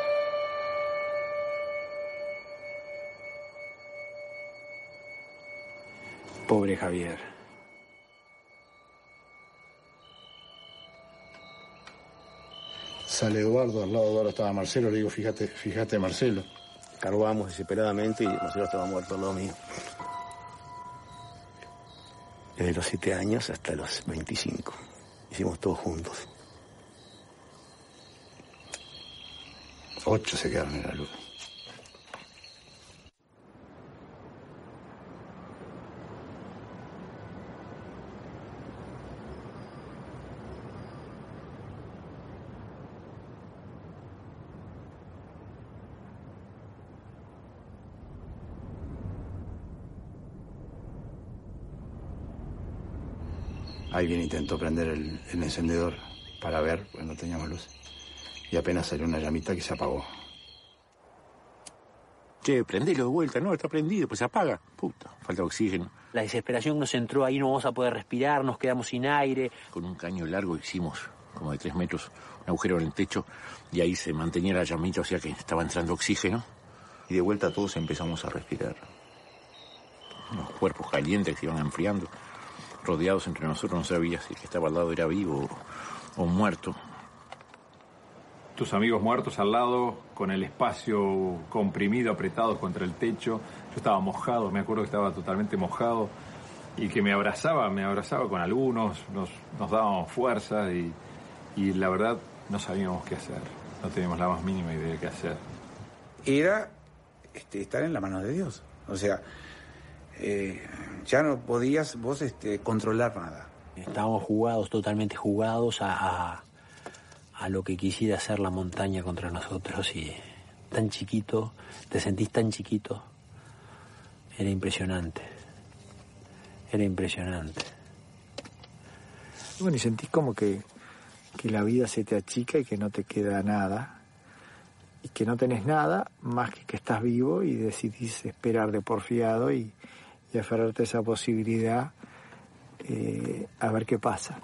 Pobre Javier. Sale Eduardo, al lado de Eduardo estaba Marcelo, le digo, fíjate, fíjate Marcelo. Carbamos desesperadamente y Marcelo estaba muerto al lado mío. Desde los siete años hasta los veinticinco. Hicimos todos juntos. Ocho se quedaron en la luz. Alguien intentó prender el, el encendedor para ver, pues no teníamos luz. Y apenas salió una llamita que se apagó. Che, prendelo de vuelta. No, está prendido, pues se apaga. Puta, falta oxígeno. La desesperación nos entró ahí, no vamos a poder respirar, nos quedamos sin aire. Con un caño largo hicimos, como de tres metros, un agujero en el techo, y ahí se mantenía la llamita, o sea que estaba entrando oxígeno. Y de vuelta todos empezamos a respirar. Unos cuerpos calientes que se iban enfriando. Rodeados entre nosotros, no sabía si el que estaba al lado era vivo o, o muerto. Tus amigos muertos al lado, con el espacio comprimido, apretado contra el techo. Yo estaba mojado, me acuerdo que estaba totalmente mojado y que me abrazaba, me abrazaba con algunos, nos, nos dábamos fuerza y, y la verdad no sabíamos qué hacer, no teníamos la más mínima idea de qué hacer. Era este, estar en la mano de Dios, o sea, eh, ya no podías vos este, controlar nada. Estábamos jugados, totalmente jugados a, a, a lo que quisiera hacer la montaña contra nosotros, y tan chiquito, te sentís tan chiquito. Era impresionante, era impresionante. Bueno, y sentís como que, que la vida se te achica y que no te queda nada, y que no tenés nada más que que estás vivo y decidís esperar de porfiado y, y aferrarte a esa posibilidad, eh, a ver qué pasa.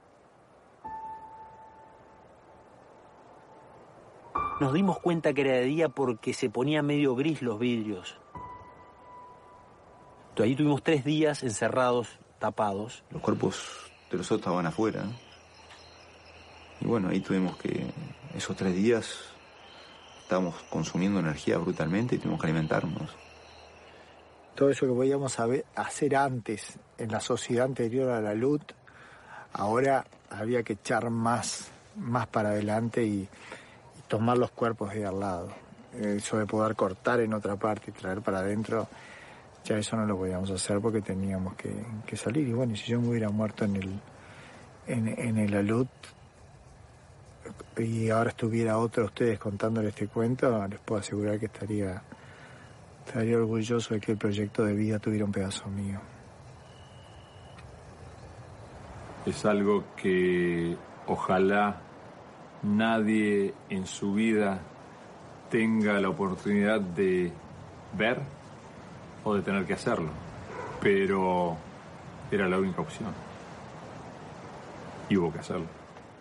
Nos dimos cuenta que era de día porque se ponía medio gris los vidrios. Ahí tuvimos tres días encerrados, tapados. Los cuerpos de los otros estaban afuera. Y bueno, ahí tuvimos que... Esos tres días estábamos consumiendo energía brutalmente y tuvimos que alimentarnos. Todo eso que podíamos saber, hacer antes, en la sociedad anterior a la luz, ahora había que echar más, más para adelante y, y tomar los cuerpos de al lado. Eso de poder cortar en otra parte y traer para adentro... Ya eso no lo podíamos hacer porque teníamos que, que salir. Y bueno, si yo me hubiera muerto en el, en, en el alud y ahora estuviera otro de ustedes contándole este cuento, les puedo asegurar que estaría, estaría orgulloso de que el proyecto de vida tuviera un pedazo mío. Es algo que ojalá nadie en su vida tenga la oportunidad de ver o de tener que hacerlo, pero era la única opción y hubo que hacerlo.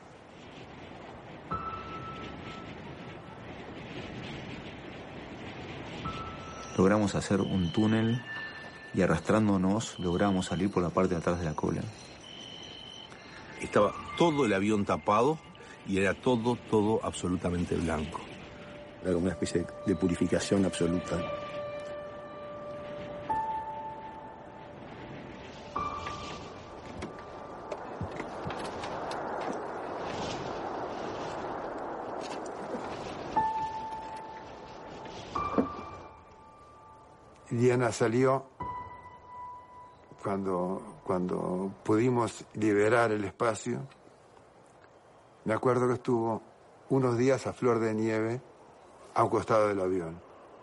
Logramos hacer un túnel y arrastrándonos logramos salir por la parte de atrás de la cola. Estaba todo el avión tapado y era todo, todo absolutamente blanco. Era como una especie de purificación absoluta. Diana salió cuando, cuando pudimos liberar el espacio. Me acuerdo que estuvo unos días a flor de nieve a un costado del avión.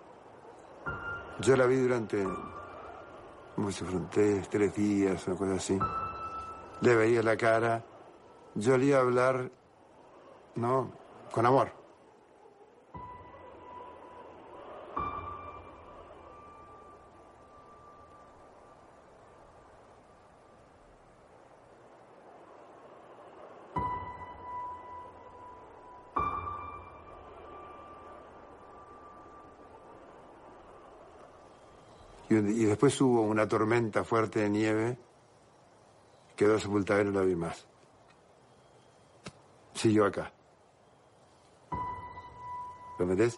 Yo la vi durante, no sé, fueron tres, tres días, una cosa así. Le veía la cara. Yo le iba a hablar, ¿no?, con amor. Y después hubo una tormenta fuerte de nieve, quedó sepultada y no la vi más. Siguió acá. ¿Lo metés?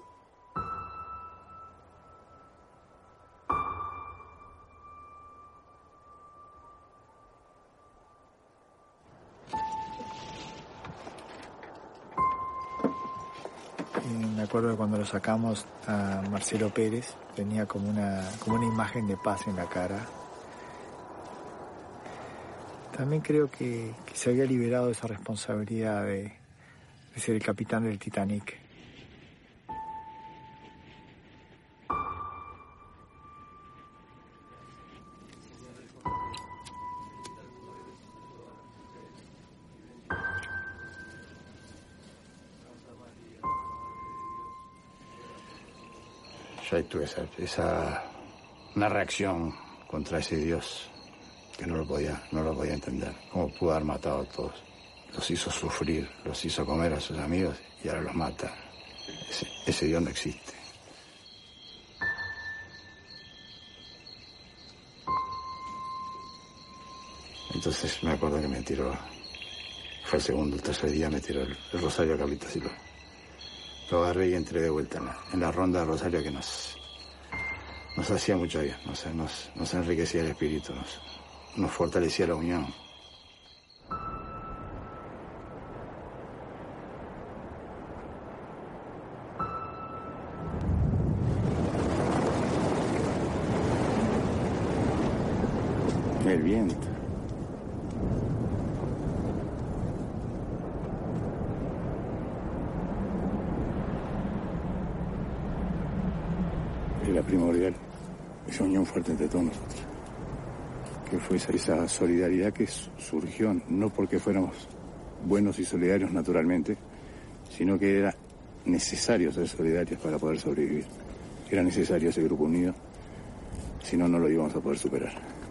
Me acuerdo que cuando lo sacamos a Marcelo Pérez tenía como una, como una imagen de paz en la cara. También creo que, que se había liberado de esa responsabilidad de, de ser el capitán del Titanic. Yo ahí tuve esa, esa, una reacción contra ese Dios que no lo podía, no lo podía entender. ¿Cómo pudo haber matado a todos? Los hizo sufrir, los hizo comer a sus amigos y ahora los mata. Ese, ese Dios no existe. Entonces me acuerdo que me tiró, fue el segundo, el tercer día, me tiró el, el rosario a Carlitos y lo, lo agarré y entré de vuelta en la, en la ronda de rosario que nos, nos hacía mucho bien, nos, nos, nos enriquecía el espíritu, nos, nos fortalecía la unión. El viento. Era primordial esa unión fuerte entre todos nosotros. Que fue esa, esa solidaridad que surgió no porque fuéramos buenos y solidarios naturalmente, sino que era necesario ser solidarios para poder sobrevivir. Era necesario ese grupo unido, si no, no lo íbamos a poder superar.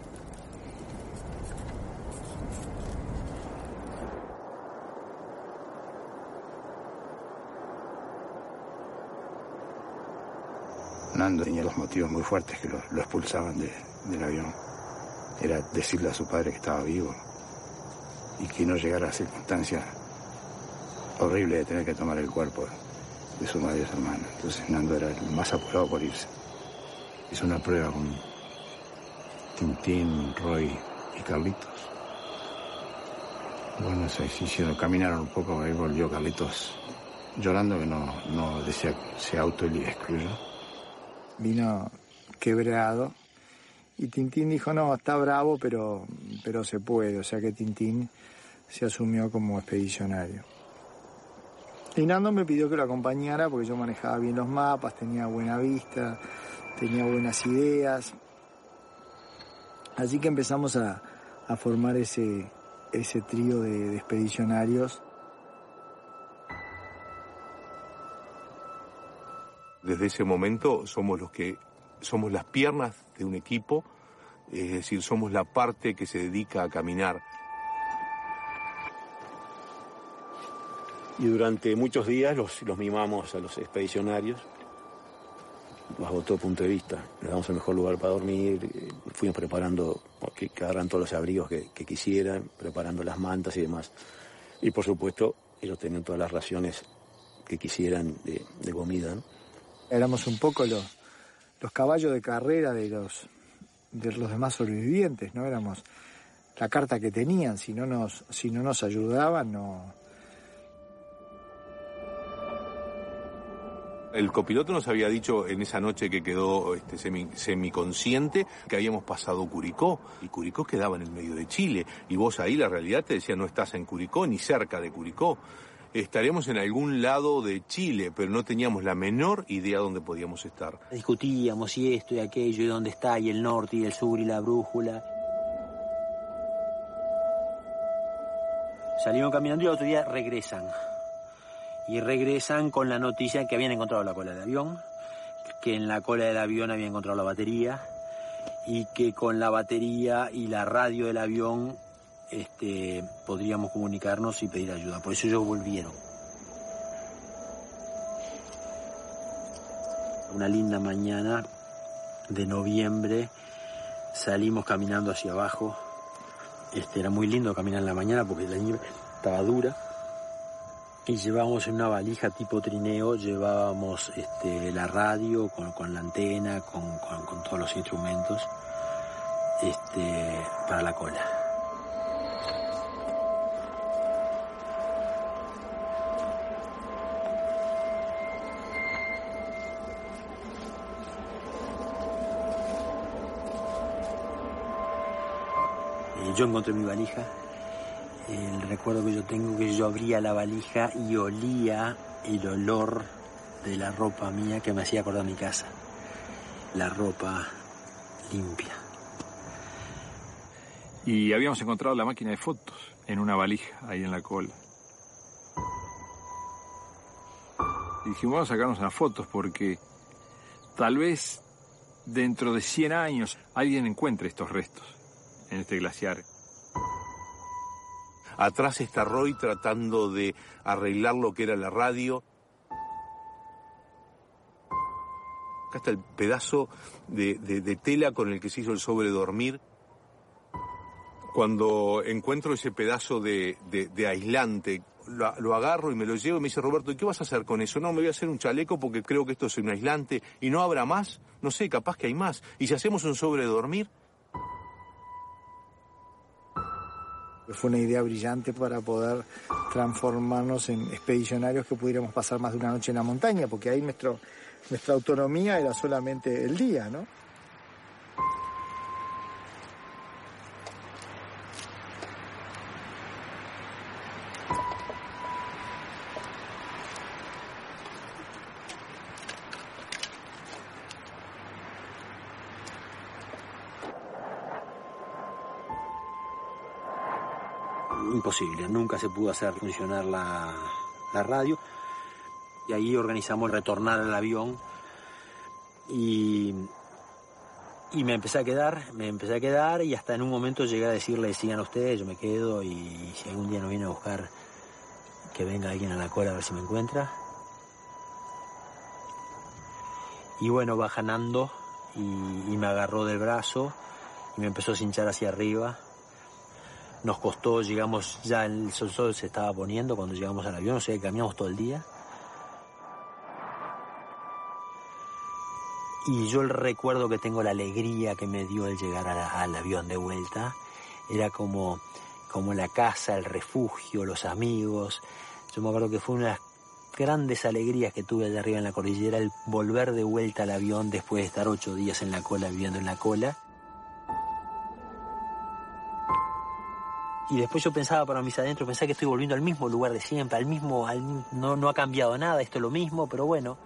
Nando tenía los motivos muy fuertes que lo, lo expulsaban de, del avión. Era decirle a su padre que estaba vivo y que no llegara a la circunstancia horrible de tener que tomar el cuerpo de su madre y su hermana. Entonces Nando era el más apurado por irse. Hizo una prueba con Tintín, Roy y Carlitos. Bueno, se hicieron, caminaron un poco, ahí volvió Carlitos llorando, que no, no decía, se autoexcluyó. Vino quebrado y Tintín dijo, no, está bravo, pero, pero se puede. O sea que Tintín se asumió como expedicionario. Y Nando me pidió que lo acompañara porque yo manejaba bien los mapas, tenía buena vista, tenía buenas ideas. Así que empezamos a, a formar ese, ese trío de, de expedicionarios. Desde ese momento somos los que somos las piernas de un equipo, es decir, somos la parte que se dedica a caminar. Y durante muchos días los, los mimamos a los expedicionarios, bajo todo punto de vista. Les damos el mejor lugar para dormir, fuimos preparando que, que agarran todos los abrigos que, que quisieran, preparando las mantas y demás. Y por supuesto, ellos tenían todas las raciones que quisieran de, de comida, ¿no? Éramos un poco los, los caballos de carrera de los, de los demás sobrevivientes, ¿no? Éramos la carta que tenían, si no nos, si no nos ayudaban, no... El copiloto nos había dicho en esa noche que quedó este, semi, semiconsciente que habíamos pasado Curicó, y Curicó quedaba en el medio de Chile, y vos ahí la realidad te decía no estás en Curicó ni cerca de Curicó, estaríamos en algún lado de Chile, pero no teníamos la menor idea dónde podíamos estar. Discutíamos y esto y aquello, y dónde está, y el norte y el sur y la brújula. Salieron caminando y el otro día regresan. Y regresan con la noticia que habían encontrado la cola del avión, que en la cola del avión habían encontrado la batería, y que con la batería y la radio del avión este, podríamos comunicarnos y pedir ayuda. Por eso ellos volvieron. Una linda mañana de noviembre salimos caminando hacia abajo. Este, era muy lindo caminar en la mañana porque la nieve estaba dura. Y llevábamos en una valija tipo trineo, llevábamos este, la radio con, con la antena, con, con, con todos los instrumentos este, para la cola. Eh, yo encontré mi valija. El recuerdo que yo tengo que yo abría la valija y olía el olor de la ropa mía que me hacía acordar mi casa. La ropa limpia. Y habíamos encontrado la máquina de fotos en una valija ahí en la cola. Y dijimos, vamos a sacarnos unas fotos porque tal vez dentro de cien años alguien encuentre estos restos en este glaciar. Atrás está Roy tratando de arreglar lo que era la radio. Acá está el pedazo de, de, de tela con el que se hizo el sobre dormir. Cuando encuentro ese pedazo de, de, de aislante, lo, lo agarro y me lo llevo y me dice Roberto, ¿y qué vas a hacer con eso? No, me voy a hacer un chaleco porque creo que esto es un aislante y no habrá más. No sé, capaz que hay más. ¿Y si hacemos un sobre de dormir? Fue una idea brillante para poder transformarnos en expedicionarios que pudiéramos pasar más de una noche en la montaña, porque ahí nuestro, nuestra autonomía era solamente el día, ¿no? Imposible, nunca se pudo hacer funcionar la, la radio y ahí organizamos retornar al avión y, y me empecé a quedar, me empecé a quedar y hasta en un momento llegué a decirle, sigan ustedes, yo me quedo y si algún día nos viene a buscar que venga alguien a la cola a ver si me encuentra. Y bueno, va ganando y, y me agarró del brazo y me empezó a cinchar hacia arriba. Nos costó, llegamos, ya el sol, sol se estaba poniendo cuando llegamos al avión, o sea que caminamos todo el día. Y yo el recuerdo que tengo, la alegría que me dio el llegar a la, al avión de vuelta, era como, como la casa, el refugio, los amigos. Yo me acuerdo que fue una de las grandes alegrías que tuve allá arriba en la cordillera, el volver de vuelta al avión después de estar ocho días en la cola, viviendo en la cola. Y después yo pensaba para mis adentros, pensaba que estoy volviendo al mismo lugar de siempre, al mismo, al, no, no ha cambiado nada, esto es lo mismo, pero bueno.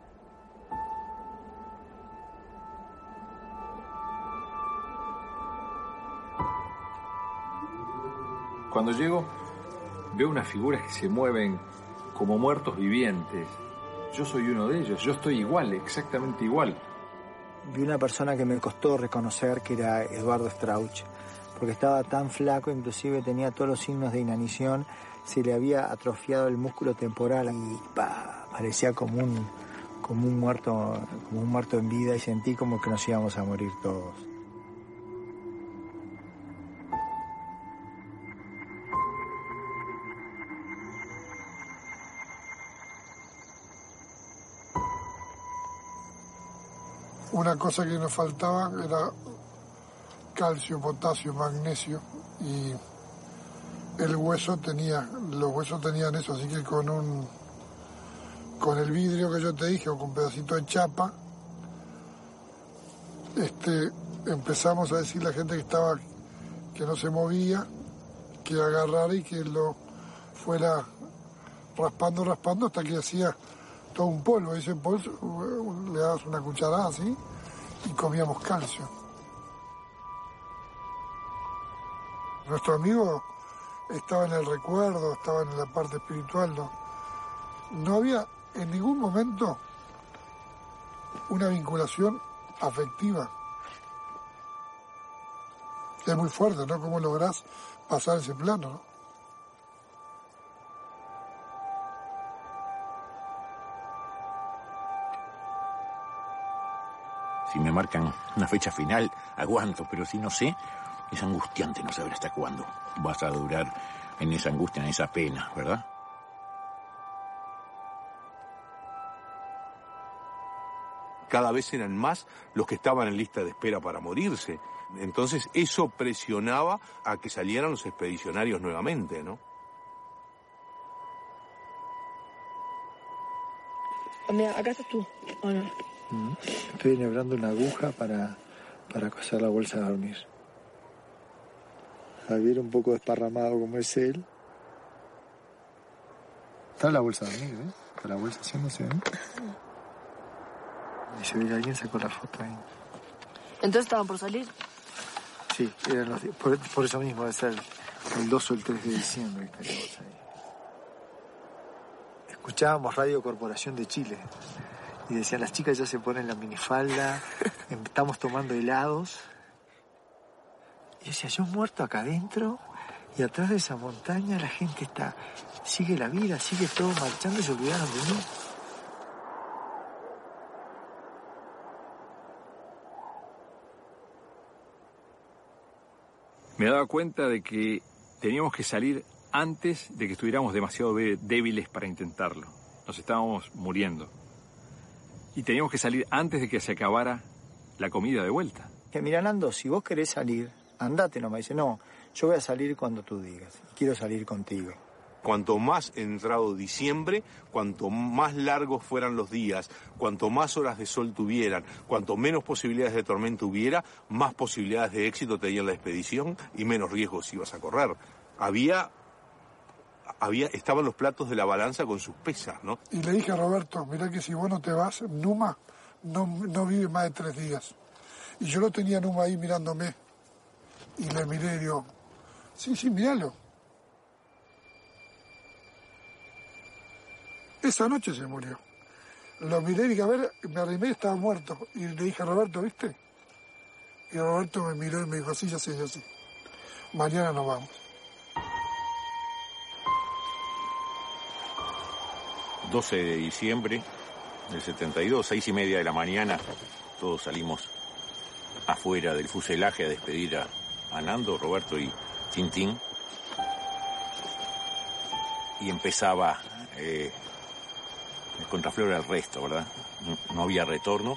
Cuando llego, veo unas figuras que se mueven como muertos vivientes. Yo soy uno de ellos, yo estoy igual, exactamente igual. Vi una persona que me costó reconocer que era Eduardo Strauch, porque estaba tan flaco, inclusive tenía todos los signos de inanición, se le había atrofiado el músculo temporal y bah, parecía como un, como un muerto, como un muerto en vida, y sentí como que nos íbamos a morir todos. Una cosa que nos faltaba era calcio, potasio, magnesio, y el hueso tenía, los huesos tenían eso, así que con un con el vidrio que yo te dije, o con un pedacito de chapa, este, empezamos a decirle a la gente que estaba, que no se movía, que agarrara y que lo fuera raspando, raspando, hasta que hacía todo un polvo. Ese polvo le dabas una cucharada así y comíamos calcio. Nuestro amigo estaba en el recuerdo, estaba en la parte espiritual, no, no había en ningún momento una vinculación afectiva. Es muy fuerte, ¿no? ¿Cómo lográs pasar ese plano, no? Si me marcan una fecha final, aguanto, pero si no sé, es angustiante no saber hasta cuándo vas a durar en esa angustia, en esa pena, ¿verdad? Cada vez eran más los que estaban en lista de espera para morirse. Entonces eso presionaba a que salieran los expedicionarios nuevamente, ¿no? Mira, acá estás tú, ¿o no? Estoy enhebrando una aguja para, para coser la bolsa de dormir. Javier un poco desparramado como es él. Está la bolsa de dormir, ¿eh? Está la bolsa haciéndose, ¿eh? Y se ve que alguien sacó la foto ahí. ¿Entonces estaban por salir? Sí, eran los, por, por eso mismo debe ser el dos o el tres de diciembre que estaríamos ahí. Escuchábamos Radio Corporación de Chile y decían, las chicas ya se ponen la minifalda, estamos tomando helados. Y yo decía, yo muerto acá adentro y atrás de esa montaña la gente está, sigue la vida, sigue todo marchando y se olvidaron de mí. Me daba cuenta de que teníamos que salir antes de que estuviéramos demasiado débiles para intentarlo. Nos estábamos muriendo. Y teníamos que salir antes de que se acabara la comida de vuelta. Que mira, Nando, si vos querés salir, andate nomás. Dice, no, yo voy a salir cuando tú digas. Quiero salir contigo. Cuanto más entrado diciembre, cuanto más largos fueran los días, cuanto más horas de sol tuvieran, cuanto menos posibilidades de tormenta hubiera, más posibilidades de éxito tenía la expedición y menos riesgos ibas a correr. Había, había, estaban los platos de la balanza con sus pesas, ¿no? Y le dije a Roberto, mirá que si vos no te vas, Numa no, no vive más de tres días. Y yo lo tenía Numa ahí mirándome. Y le miré y digo, sí, sí, míralo. Esa noche se murió. Lo miré y dije, a ver, me arrimé y estaba muerto. Y le dije a Roberto, ¿viste? Y Roberto me miró y me dijo, sí, ya sé, ya sé. Mañana nos vamos. doce de diciembre del setenta y dos, seis y media de la mañana, todos salimos afuera del fuselaje a despedir a, a Nando, Roberto y Tintín. Y empezaba eh, el contraflor al resto, ¿verdad? No, no había retorno.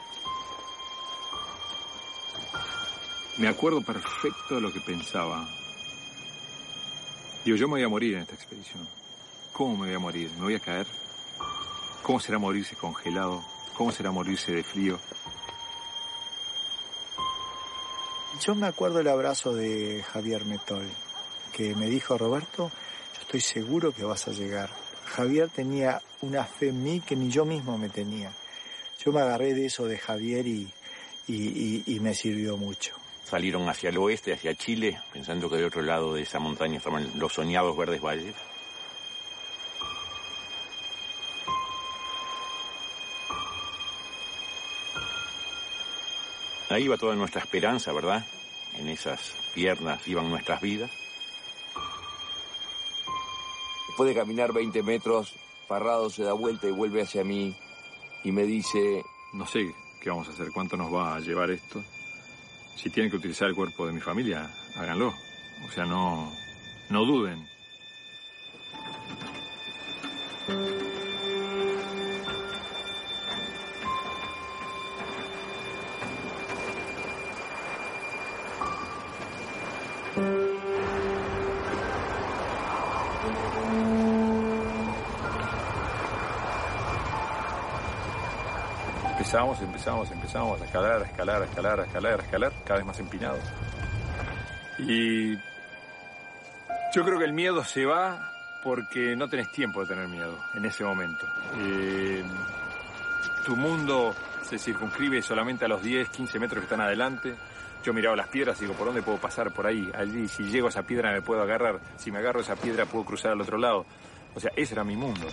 Me acuerdo perfecto de lo que pensaba. Digo, yo me voy a morir en esta expedición. ¿Cómo me voy a morir? ¿Me voy a caer? ¿Cómo será morirse congelado? ¿Cómo será morirse de frío? Yo me acuerdo el abrazo de Javier Metol. que me dijo, Roberto, yo estoy seguro que vas a llegar. Javier tenía una fe en mí que ni yo mismo me tenía. Yo me agarré de eso de Javier y, y, y, y me sirvió mucho. Salieron hacia el oeste, hacia Chile, pensando que del otro lado de esa montaña estaban los soñados verdes valles. Ahí iba toda nuestra esperanza, ¿verdad? En esas piernas iban nuestras vidas. Después de caminar veinte metros, Parrado se da vuelta y vuelve hacia mí y me dice... No sé qué vamos a hacer, cuánto nos va a llevar esto. Si tienen que utilizar el cuerpo de mi familia, háganlo. O sea, no, no duden. Empezamos, empezamos, empezamos a escalar, a escalar, a escalar, a escalar, a escalar, cada vez más empinados. Y yo creo que el miedo se va porque no tenés tiempo de tener miedo en ese momento. Eh, tu mundo se circunscribe solamente a los diez, quince metros que están adelante. Yo miraba las piedras y digo, ¿por dónde puedo pasar? Por ahí. Allí, si llego a esa piedra me puedo agarrar. Si me agarro a esa piedra puedo cruzar al otro lado. O sea, ese era mi mundo.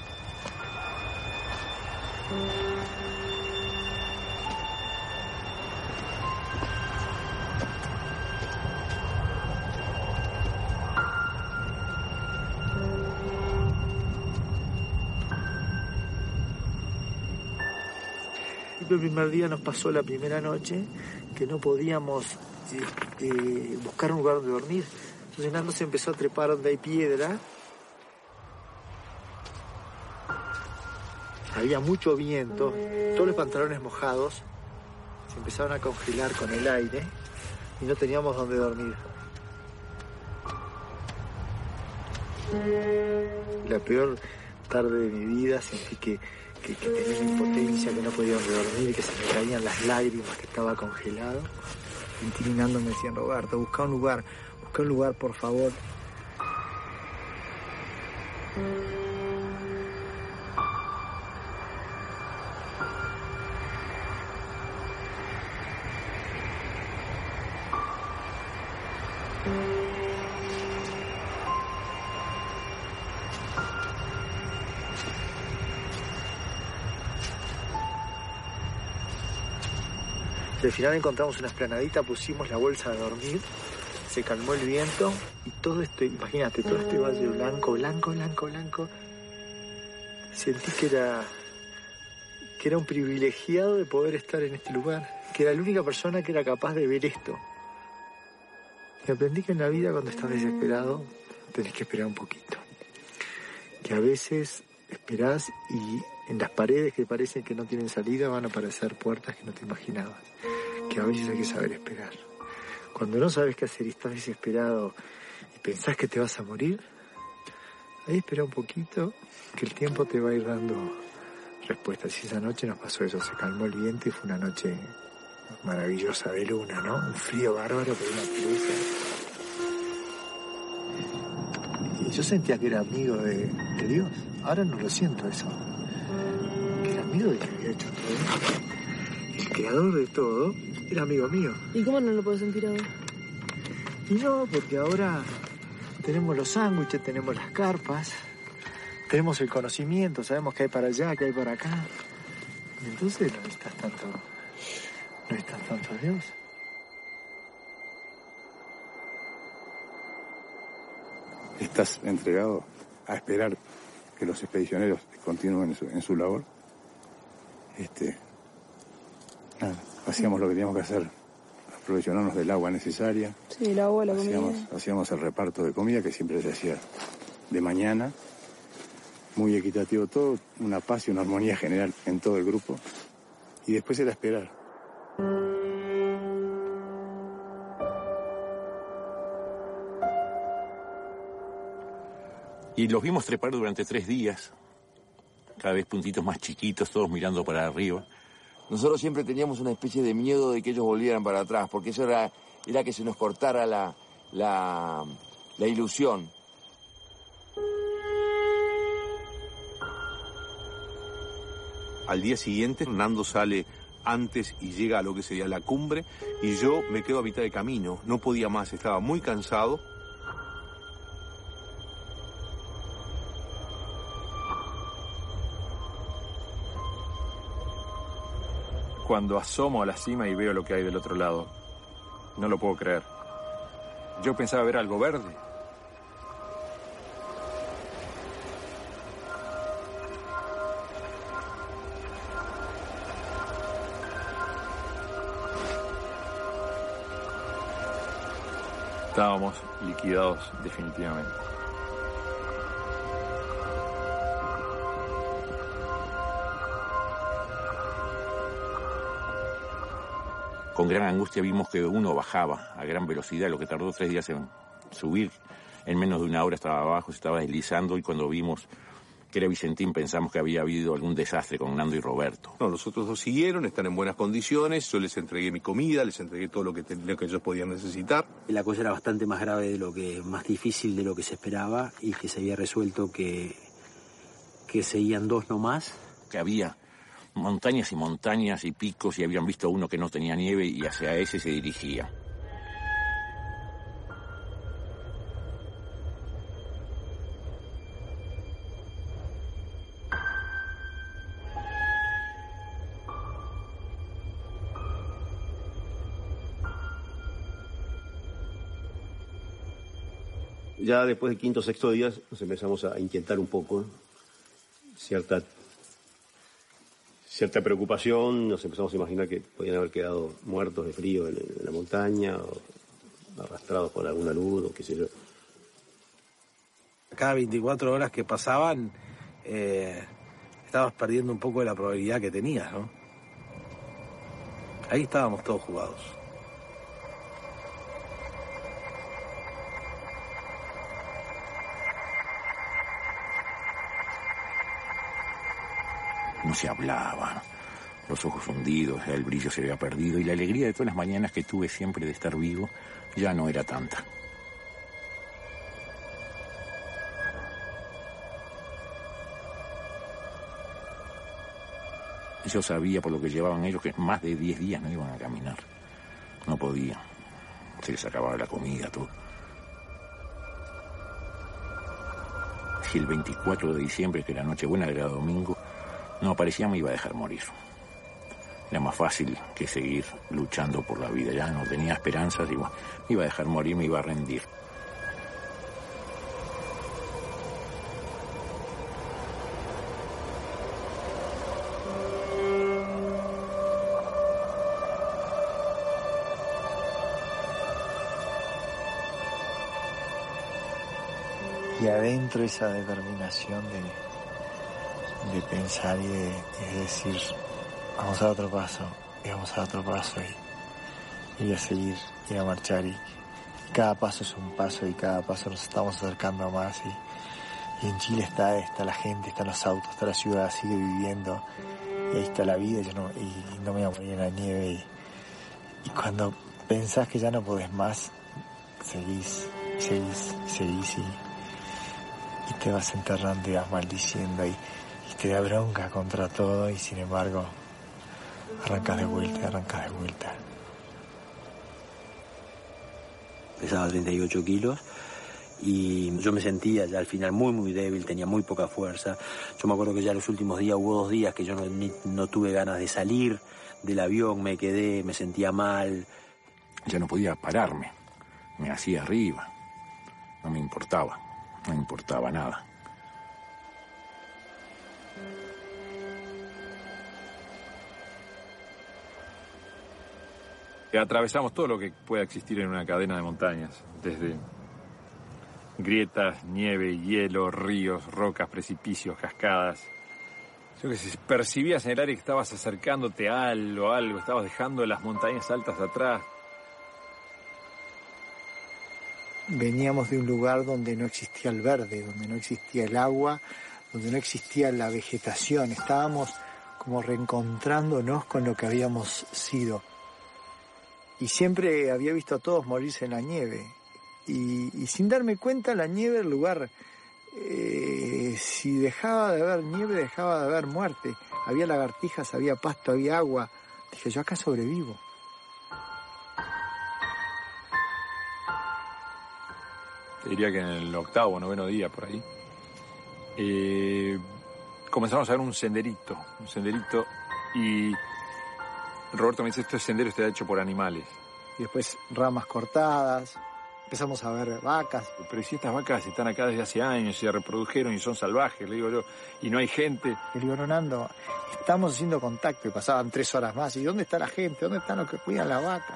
El primer día nos pasó la primera noche que no podíamos eh, eh, buscar un lugar donde dormir. Entonces Nando se empezó a trepar donde hay piedra. Había mucho viento, todos los pantalones mojados, se empezaron a congelar con el aire y no teníamos donde dormir. La peor tarde de mi vida sentí que Que, que tenía una impotencia, que no podía dormir, que se me caían las lágrimas, que estaba congelado. Intimidando me decían, Roberto, busca un lugar, busca un lugar, por favor. Al final encontramos una esplanadita, pusimos la bolsa de dormir, se calmó el viento y todo este, imagínate, todo este valle blanco, blanco, blanco, blanco. Sentí que era, que era un privilegiado de poder estar en este lugar, que era la única persona que era capaz de ver esto. Y aprendí que en la vida cuando estás desesperado tenés que esperar un poquito. Que a veces esperás y en las paredes que parecen que no tienen salida van a aparecer puertas que no te imaginabas. Que a veces hay que saber esperar. Cuando no sabes qué hacer y estás desesperado y pensás que te vas a morir, ahí espera un poquito que el tiempo te va a ir dando respuestas. Y esa noche nos pasó eso, se calmó el viento y fue una noche maravillosa de luna, ¿no? Un frío bárbaro, pero una pureza. Y yo sentía que era amigo de, de Dios. Ahora no lo siento eso. Que era amigo de que había hecho todo. El creador de todo era amigo mío. ¿Y cómo no lo puedo sentir ahora? Y no, porque ahora tenemos los sándwiches, tenemos las carpas, tenemos el conocimiento, sabemos qué hay para allá, qué hay para acá. Y entonces no necesitas tanto, no necesitas tanto a Dios. Estás entregado a esperar que los expedicioneros continúen en su, en su labor. Este, nada, hacíamos lo que teníamos que hacer, aprovisionarnos del agua necesaria. Sí, el agua, la hacíamos, comida. Hacíamos el reparto de comida que siempre se hacía de mañana, muy equitativo todo, una paz y una armonía general en todo el grupo. Y después era esperar. Y los vimos trepar durante tres días, cada vez puntitos más chiquitos, todos mirando para arriba. Nosotros siempre teníamos una especie de miedo de que ellos volvieran para atrás, porque eso era, era que se nos cortara la, la, la ilusión. Al día siguiente, Hernando sale antes y llega a lo que sería la cumbre, y yo me quedo a mitad de camino. No podía más, estaba muy cansado. Cuando asomo a la cima y veo lo que hay del otro lado, no lo puedo creer. Yo pensaba ver algo verde. Estábamos liquidados definitivamente. Con gran angustia vimos que uno bajaba a gran velocidad, lo que tardó tres días en subir. En menos de una hora estaba abajo, se estaba deslizando, y cuando vimos que era Vicentín pensamos que había habido algún desastre con Nando y Roberto. No, los otros dos siguieron, están en buenas condiciones, yo les entregué mi comida, les entregué todo lo que, lo que ellos podían necesitar. La cosa era bastante más grave de lo que, más difícil de lo que se esperaba, y que se había resuelto que, que seguían dos nomás. Que había montañas y montañas y picos, y habían visto uno que no tenía nieve y hacia ese se dirigía. Ya después del quinto o sexto día nos empezamos a inquietar un poco, cierta, cierta preocupación, nos empezamos a imaginar que podían haber quedado muertos de frío en, en la montaña, o arrastrados por alguna luz, o qué sé yo. Cada veinticuatro horas que pasaban, eh, estabas perdiendo un poco de la probabilidad que tenías, ¿no? Ahí estábamos todos jugados. No se hablaba, los ojos hundidos, el brillo se había perdido, y la alegría de todas las mañanas que tuve siempre de estar vivo ya no era tanta. Yo sabía por lo que llevaban ellos que más de diez días no iban a caminar. No podían. Se les acababa la comida, todo. Si el veinticuatro de diciembre, que era Nochebuena, era domingo, no aparecía, me iba a dejar morir. Era más fácil que seguir luchando por la vida. Ya no tenía esperanzas y bueno, me iba a dejar morir, me iba a rendir. Y adentro esa determinación de, de pensar y de, y de decir, vamos a otro paso, y vamos a otro paso, y, y a seguir, y a marchar, y cada paso es un paso, y cada paso nos estamos acercando más, y, y en Chile está, está la gente, están los autos, está la ciudad, sigue viviendo, y ahí está la vida, yo no, y no me voy a morir en la nieve, y, y cuando pensás que ya no podés más, seguís, seguís, seguís, y y te vas enterrando y vas maldiciendo y, y te da bronca contra todo, y sin embargo arrancas de vuelta, arrancas de vuelta. Pesaba treinta y ocho kilos y yo me sentía ya al final muy muy débil, tenía muy poca fuerza. Yo me acuerdo que ya los últimos días, hubo dos días que yo no, ni, no tuve ganas de salir del avión, me quedé, me sentía mal. Ya no podía pararme, me hacía arriba, no me importaba. No importaba nada. Atravesamos todo lo que pueda existir en una cadena de montañas, desde grietas, nieve, hielo, ríos, rocas, precipicios, cascadas. Yo que sé, percibías en el aire que estabas acercándote a algo, algo, estabas dejando las montañas altas atrás. Veníamos de un lugar donde no existía el verde, donde no existía el agua, donde no existía la vegetación. Estábamos como reencontrándonos con lo que habíamos sido. Y siempre había visto a todos morirse en la nieve. y, y sin darme cuenta la nieve, el lugar, eh, si dejaba de haber nieve, dejaba de haber muerte. Había lagartijas, había pasto, había agua. Dije, yo acá sobrevivo. Te diría que en el octavo, noveno día, por ahí, eh, comenzamos a ver un senderito, un senderito, y Roberto me dice, este sendero está hecho por animales. Y después ramas cortadas, empezamos a ver vacas. Pero si estas vacas están acá desde hace años y se reprodujeron y son salvajes, le digo yo, y no hay gente. Le digo, no, Nando, estamos haciendo contacto, y pasaban tres horas más. ¿Y dónde está la gente? ¿Dónde están los que cuidan las vacas?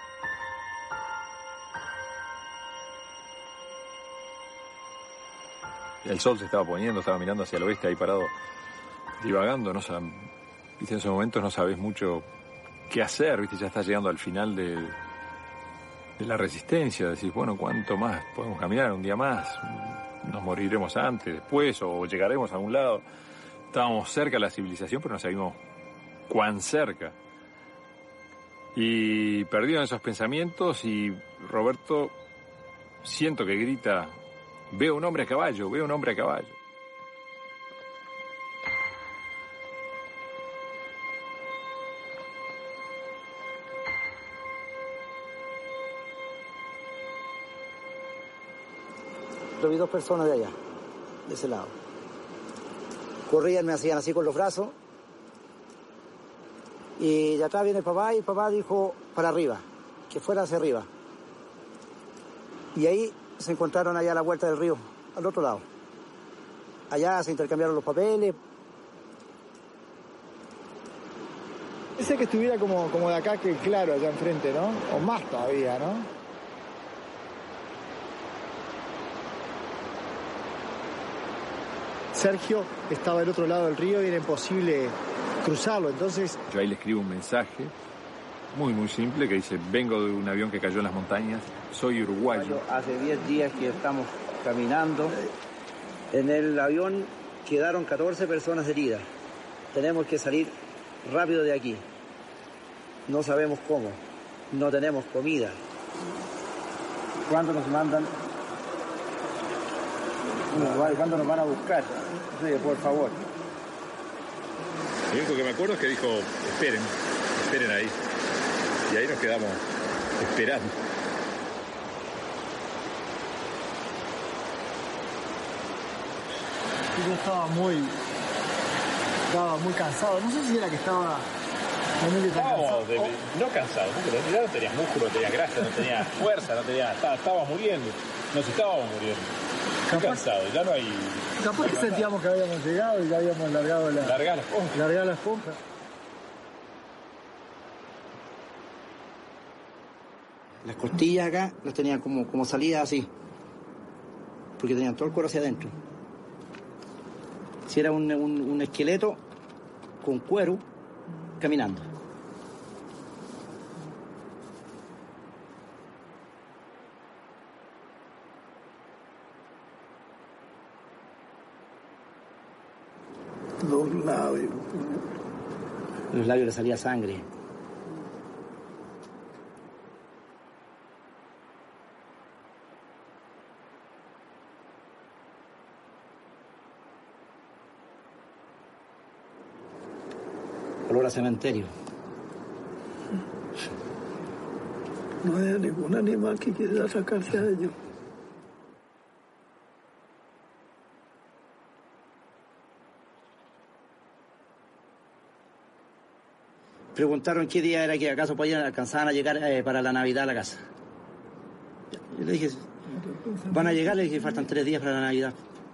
El sol se estaba poniendo, estaba mirando hacia el oeste, ahí parado, divagando, no sab... ¿Viste? En esos momentos no sabes mucho qué hacer, ¿viste? Ya estás llegando al final de, de la resistencia, decís, bueno, ¿cuánto más podemos caminar? Un día más, nos moriremos antes, después, o llegaremos a algún lado. Estábamos cerca de la civilización, pero no sabíamos cuán cerca. Y perdido en esos pensamientos, y Roberto, siento que grita, veo un hombre a caballo, veo un hombre a caballo. Yo vi dos personas de allá, de ese lado. Corrían, me hacían así con los brazos. Y de atrás viene el papá, y el papá dijo para arriba, que fuera hacia arriba. Y ahí se encontraron allá a la vuelta del río, al otro lado. Allá se intercambiaron los papeles. Pensé que estuviera como, como de acá que claro, allá enfrente, ¿no? O más todavía, ¿no? Sergio estaba del otro lado del río y era imposible cruzarlo, entonces... Yo ahí le escribo un mensaje muy, muy simple que dice, vengo de un avión que cayó en las montañas, soy uruguayo. Hace diez días que estamos caminando. En el avión quedaron catorce personas heridas. Tenemos que salir rápido de aquí. No sabemos cómo. No tenemos comida. ¿Cuándo nos mandan? ¿Cuándo nos van a buscar? Sí, por favor. Lo único que me acuerdo es que dijo, esperen, esperen ahí. Y ahí nos quedamos esperando. Yo estaba muy, estaba muy cansado. No sé si era que estaba realmente tan cansado. De, no cansado, porque ya no tenías músculo, no tenías grasa, no tenías fuerza, no tenías, estaba, estábamos muriendo, nos estábamos muriendo. Estoy cansado, ya no hay... Capaz que sentíamos que habíamos llegado y ya habíamos largado la... Largar la esponja. Largar la esponja. Las costillas acá las tenían como, como salidas así. Porque tenían todo el cuero hacia adentro. Si era un, un, un esqueleto con cuero caminando. Los labios. Los labios le salía sangre. Olor a cementerio. No hay ningún animal que quiera sacarse a ellos. Preguntaron qué día era que acaso podían alcanzar a llegar eh, para la Navidad a la casa. Yo le dije, van a llegar, le dije, faltan tres días para la Navidad.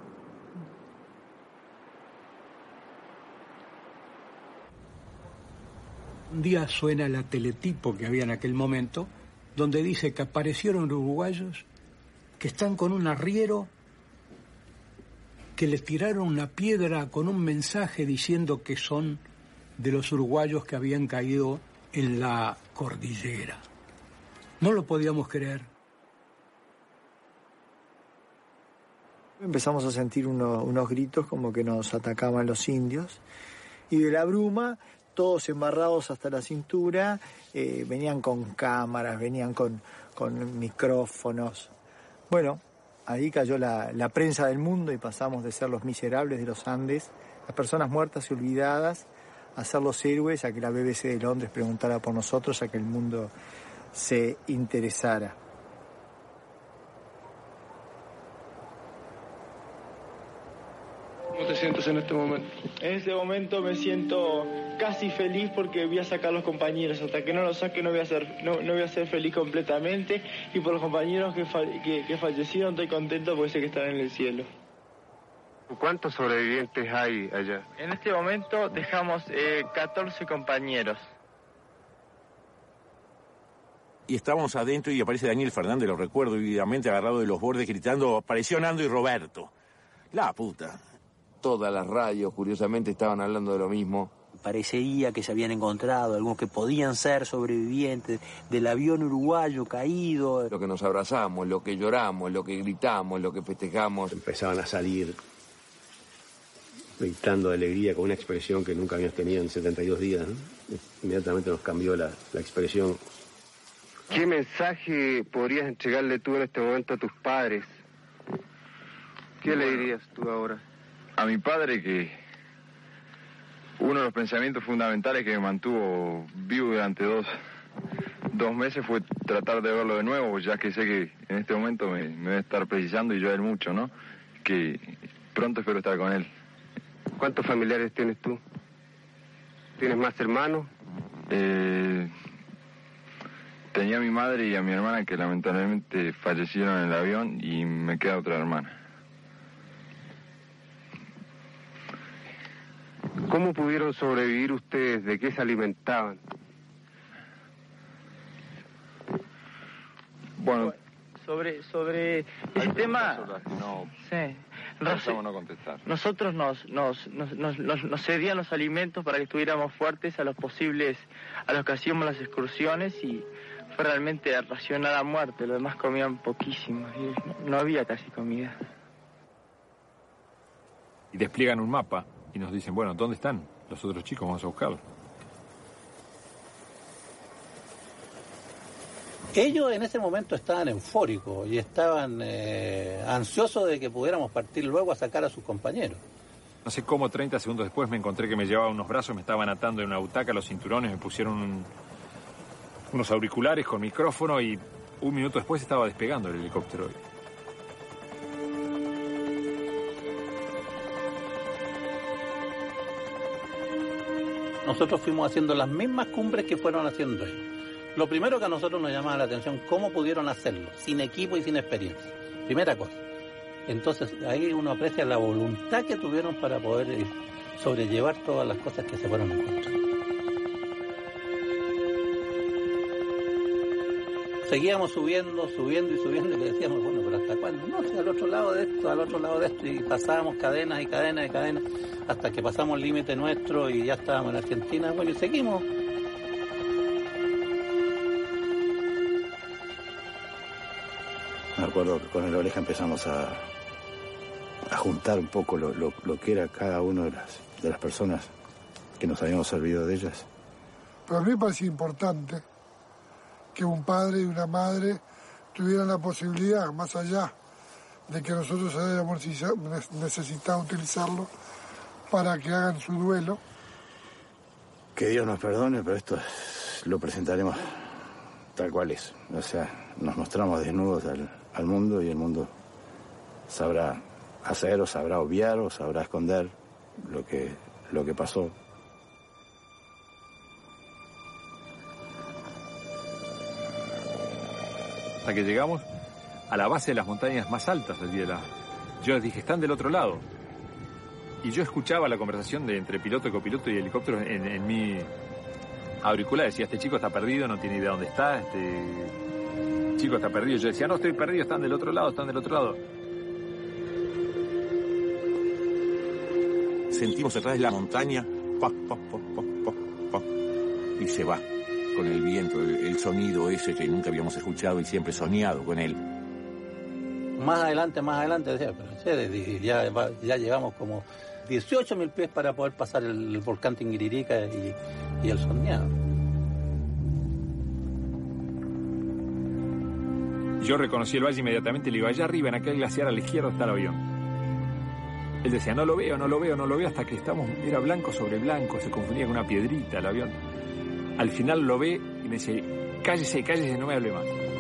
Un día suena la teletipo que había en aquel momento, donde dice que aparecieron uruguayos que están con un arriero, que les tiraron una piedra con un mensaje diciendo que son de los uruguayos que habían caído en la cordillera. No lo podíamos creer. Empezamos a sentir uno, unos gritos como que nos atacaban los indios, y de la bruma, todos embarrados hasta la cintura, eh, venían con cámaras, venían con, con micrófonos, Bueno, ahí cayó la, la prensa del mundo y pasamos de ser los miserables de los Andes, las personas muertas y olvidadas, a ser los héroes, a que la B B C de Londres preguntara por nosotros, a que el mundo se interesara. ¿Cómo te sientes en este momento? En este momento me siento casi feliz porque voy a sacar a los compañeros. Hasta que no los saque no voy a ser, no, no voy a ser feliz completamente. Y por los compañeros que, fa que, que fallecieron estoy contento porque sé que están en el cielo. ¿Cuántos sobrevivientes hay allá? En este momento dejamos eh, catorce compañeros. Y estábamos adentro y aparece Daniel Fernández, lo recuerdo vividamente, agarrado de los bordes, gritando, apareció Nando y Roberto. La puta. Todas las radios, curiosamente, estaban hablando de lo mismo. Parecería que se habían encontrado algunos que podían ser sobrevivientes del avión uruguayo caído. Lo que nos abrazamos, lo que lloramos, lo que gritamos, lo que festejamos. Empezaban a salir gritando de alegría con una expresión que nunca habíamos tenido en setenta y dos días, ¿no? Inmediatamente nos cambió la, la expresión. ¿Qué mensaje podrías entregarle tú en este momento a tus padres? ¿Qué bueno, le dirías tú ahora? A mi padre que uno de los pensamientos fundamentales que me mantuvo vivo durante dos, dos meses fue tratar de verlo de nuevo, ya que sé que en este momento me, me debe estar precisando y yo a él mucho, ¿no? Que pronto espero estar con él. ¿Cuántos familiares tienes tú? ¿Tienes más hermanos? Eh, tenía a mi madre y a mi hermana que lamentablemente fallecieron en el avión y me queda otra hermana. ¿Cómo pudieron sobrevivir ustedes? ¿De qué se alimentaban? Bueno, sobre sobre el tema, no, sí, no, no contestar. Nosotros nos nos, nos nos nos cedían los alimentos para que estuviéramos fuertes a los posibles, a los que hacíamos las excursiones, y fue realmente racionar a muerte. Los demás comían poquísimo y no, no había casi comida. Y despliegan un mapa y nos dicen, bueno, ¿dónde están los otros chicos? Vamos a buscarlos. Ellos en ese momento estaban eufóricos y estaban eh, ansiosos de que pudiéramos partir luego a sacar a sus compañeros. No sé cómo treinta segundos después me encontré que me llevaban unos brazos, me estaban atando en una butaca los cinturones, me pusieron un, unos auriculares con micrófono y un minuto después estaba despegando el helicóptero. Nosotros fuimos haciendo las mismas cumbres que fueron haciendo ellos. Lo primero que a nosotros nos llamaba la atención, cómo pudieron hacerlo, sin equipo y sin experiencia. Primera cosa. Entonces, ahí uno aprecia la voluntad que tuvieron para poder eh, sobrellevar todas las cosas que se fueron encontrando. Seguíamos subiendo, subiendo y subiendo y le decíamos, bueno, pero ¿hasta cuándo? No, sí, al otro lado de esto, al otro lado de esto, y pasábamos cadenas y cadenas y cadenas hasta que pasamos el límite nuestro y ya estábamos en Argentina. Bueno, y seguimos. Me acuerdo que con el Oreja empezamos a, a juntar un poco lo, lo, lo que era cada una de las, de las personas que nos habíamos servido de ellas. Para mí me parecía importante que un padre y una madre tuvieran la posibilidad, más allá de que nosotros hayamos necesitado utilizarlo para que hagan su duelo. Que Dios nos perdone, pero esto lo presentaremos tal cual es. O sea, nos mostramos desnudos al, al mundo y el mundo sabrá hacer o sabrá obviar o sabrá esconder lo que, lo que pasó. Hasta que llegamos a la base de las montañas más altas allí de la... Yo les dije, están del otro lado. Y yo escuchaba la conversación de entre piloto y copiloto y helicóptero en, en mi auricular. Decía, este chico está perdido, no tiene idea dónde está, este chico está perdido. Yo decía, no estoy perdido, están del otro lado, están del otro lado. Sentimos atrás de la montaña, pa, pa, pa, pa, pa, pa, y se va con el viento, el, el sonido ese que nunca habíamos escuchado y siempre soñado con él. Más adelante, más adelante, decía, pero che, ya, ya llegamos como dieciocho mil pies para poder pasar el, el volcán Tinguiririca y, y el Soñado. Yo reconocí el valle inmediatamente y le digo, allá arriba, en aquel glaciar a la izquierda está el avión. Él decía, no lo veo, no lo veo, no lo veo, hasta que estamos, era blanco sobre blanco, se confundía con una piedrita el avión. Al final lo ve y me dice, cállese, cállese, no me hable más.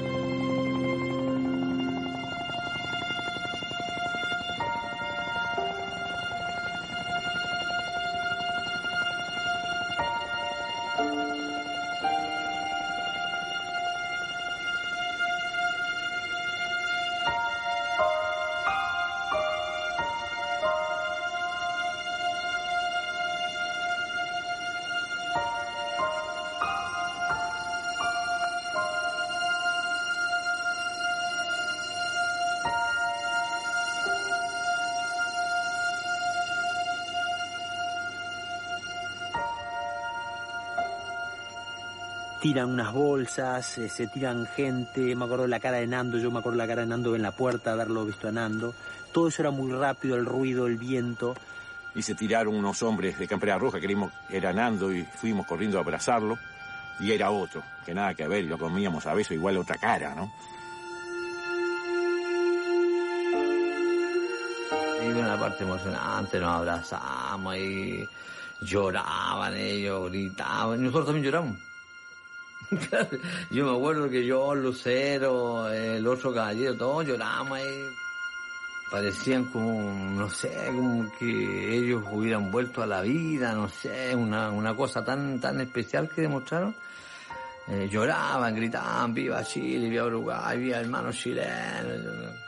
Tiran unas bolsas, eh, se tiran gente, me acuerdo de la cara de Nando, yo me acuerdo de la cara de Nando en la puerta, haberlo visto a Nando. Todo eso era muy rápido, el ruido, el viento. Y se tiraron unos hombres de campera roja, creímos que era Nando y fuimos corriendo a abrazarlo. Y era otro, que nada que ver, y lo comíamos a besos, igual otra cara, ¿no? Y una parte emocionante, nos abrazamos y lloraban ellos, gritaban, y nosotros también lloramos. Yo me acuerdo que yo, Lucero, el otro caballero, todos lloramos ahí. Parecían como, no sé, como que ellos hubieran vuelto a la vida, no sé, una, una cosa tan, tan especial que demostraron. Eh, lloraban, gritaban, viva Chile, viva Uruguay, viva hermanos chilenos.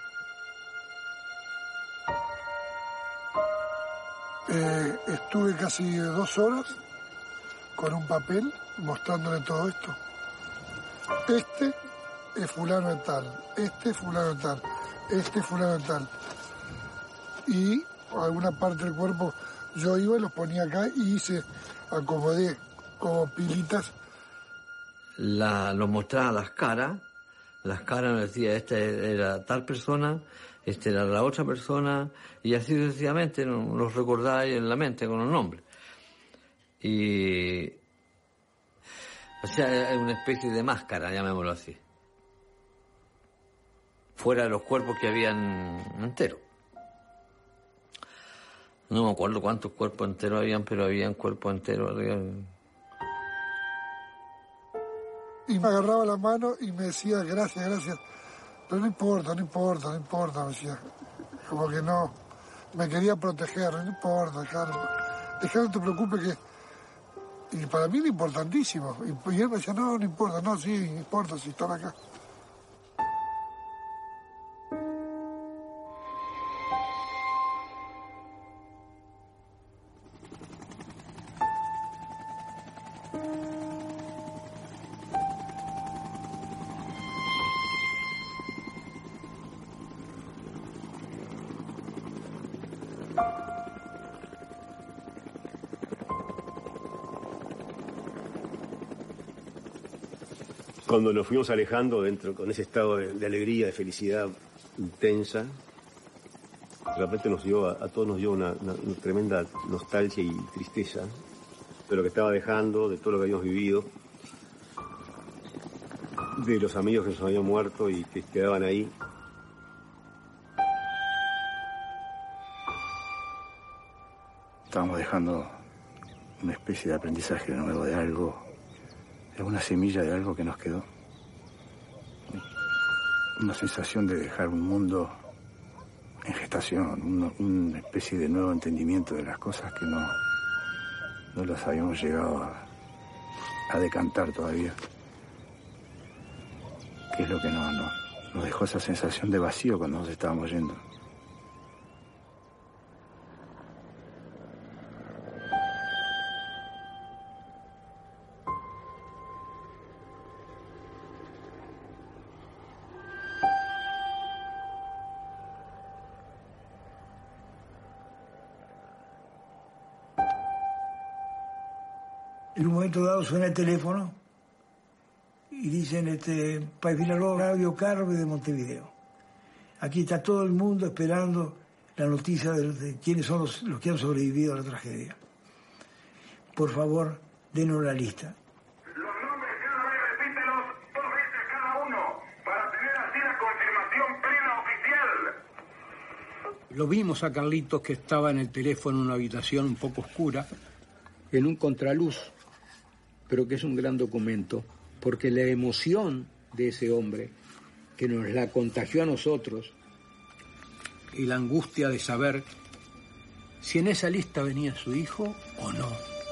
Eh, estuve casi dos horas con un papel mostrándole todo esto. Este es fulano de tal, este es fulano de tal, este es fulano de tal. Y alguna parte del cuerpo yo iba y los ponía acá y hice, acomodé como pilitas. La, los mostraba las caras, las caras me decía, esta era tal persona, esta era la otra persona, y así sucesivamente los recordaba en la mente con los nombres. Y... O sea, es una especie de máscara, llamémoslo así. Fuera de los cuerpos que habían enteros. No me acuerdo cuántos cuerpos enteros habían, pero habían cuerpos enteros. Habían... Y me agarraba la mano y me decía, gracias, gracias. Pero no importa, no importa, no importa, me decía. Como que no, me quería proteger, no importa, dejarlo. Dejar, no te preocupes que... Y para mí era importantísimo. Y, y él me decía, no, no importa, no, sí, no importa si están acá. Cuando nos fuimos alejando dentro, con ese estado de, de alegría, de felicidad intensa, de repente nos dio, a, a todos nos dio una, una, una tremenda nostalgia y tristeza de lo que estaba dejando, de todo lo que habíamos vivido, de los amigos que nos habían muerto y que quedaban ahí. Estábamos dejando una especie de aprendizaje nuevo de algo, una semilla de algo que nos quedó. Una sensación de dejar un mundo en gestación, una, una especie de nuevo entendimiento de las cosas que no, no las habíamos llegado a, a decantar todavía. Que es lo que no, no, nos dejó esa sensación de vacío cuando nos estábamos yendo. En un momento dado suena el teléfono y dicen, este, Páez Vilaró, Radio Carve de Montevideo. Aquí está todo el mundo esperando la noticia de, de quiénes son los, los que han sobrevivido a la tragedia. Por favor, denos la lista. Los nombres cada vez repítelos dos veces cada uno, para tener así la confianza Lo vimos a Carlitos, que estaba en el teléfono en una habitación un poco oscura, en un contraluz, pero que es un gran documento, porque la emoción de ese hombre, que nos la contagió a nosotros, y la angustia de saber si en esa lista venía su hijo o no.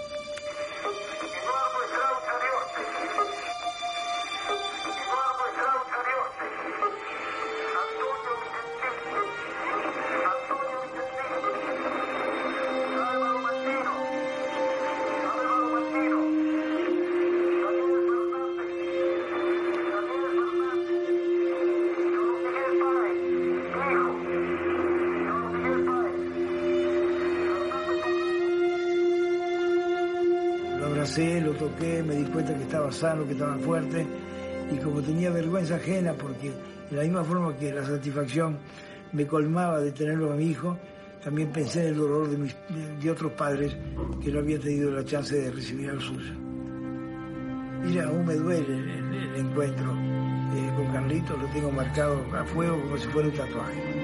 Lo toqué, me di cuenta que estaba sano, que estaba fuerte, y como tenía vergüenza ajena, porque de la misma forma que la satisfacción me colmaba de tenerlo a mi hijo, también pensé en el dolor de, mis, de otros padres que no habían tenido la chance de recibir al suyo. Mira, aún me duele el, el, el encuentro eh, con Carlitos, lo tengo marcado a fuego como si fuera un tatuaje.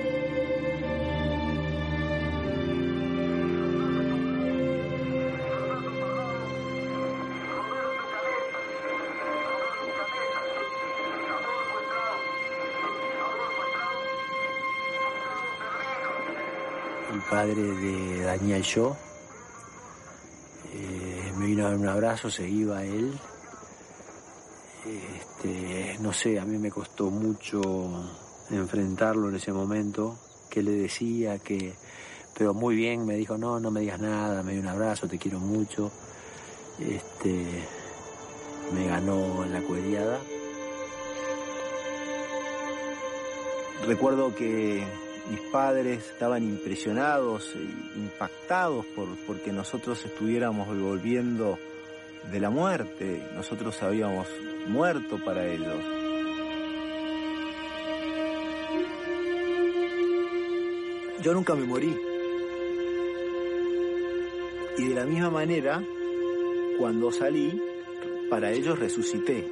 El padre de Daniel yo eh, me vino a dar un abrazo, se iba él. Este, no sé, a mí me costó mucho enfrentarlo en ese momento, qué le decía, que, pero muy bien, me dijo, no, no me digas nada, me dio un abrazo, te quiero mucho. Este, me ganó en la cueriada. Recuerdo que mis padres estaban impresionados, impactados por porque nosotros estuviéramos volviendo de la muerte. Nosotros habíamos muerto para ellos. Yo nunca me morí. Y de la misma manera, cuando salí, para ellos resucité.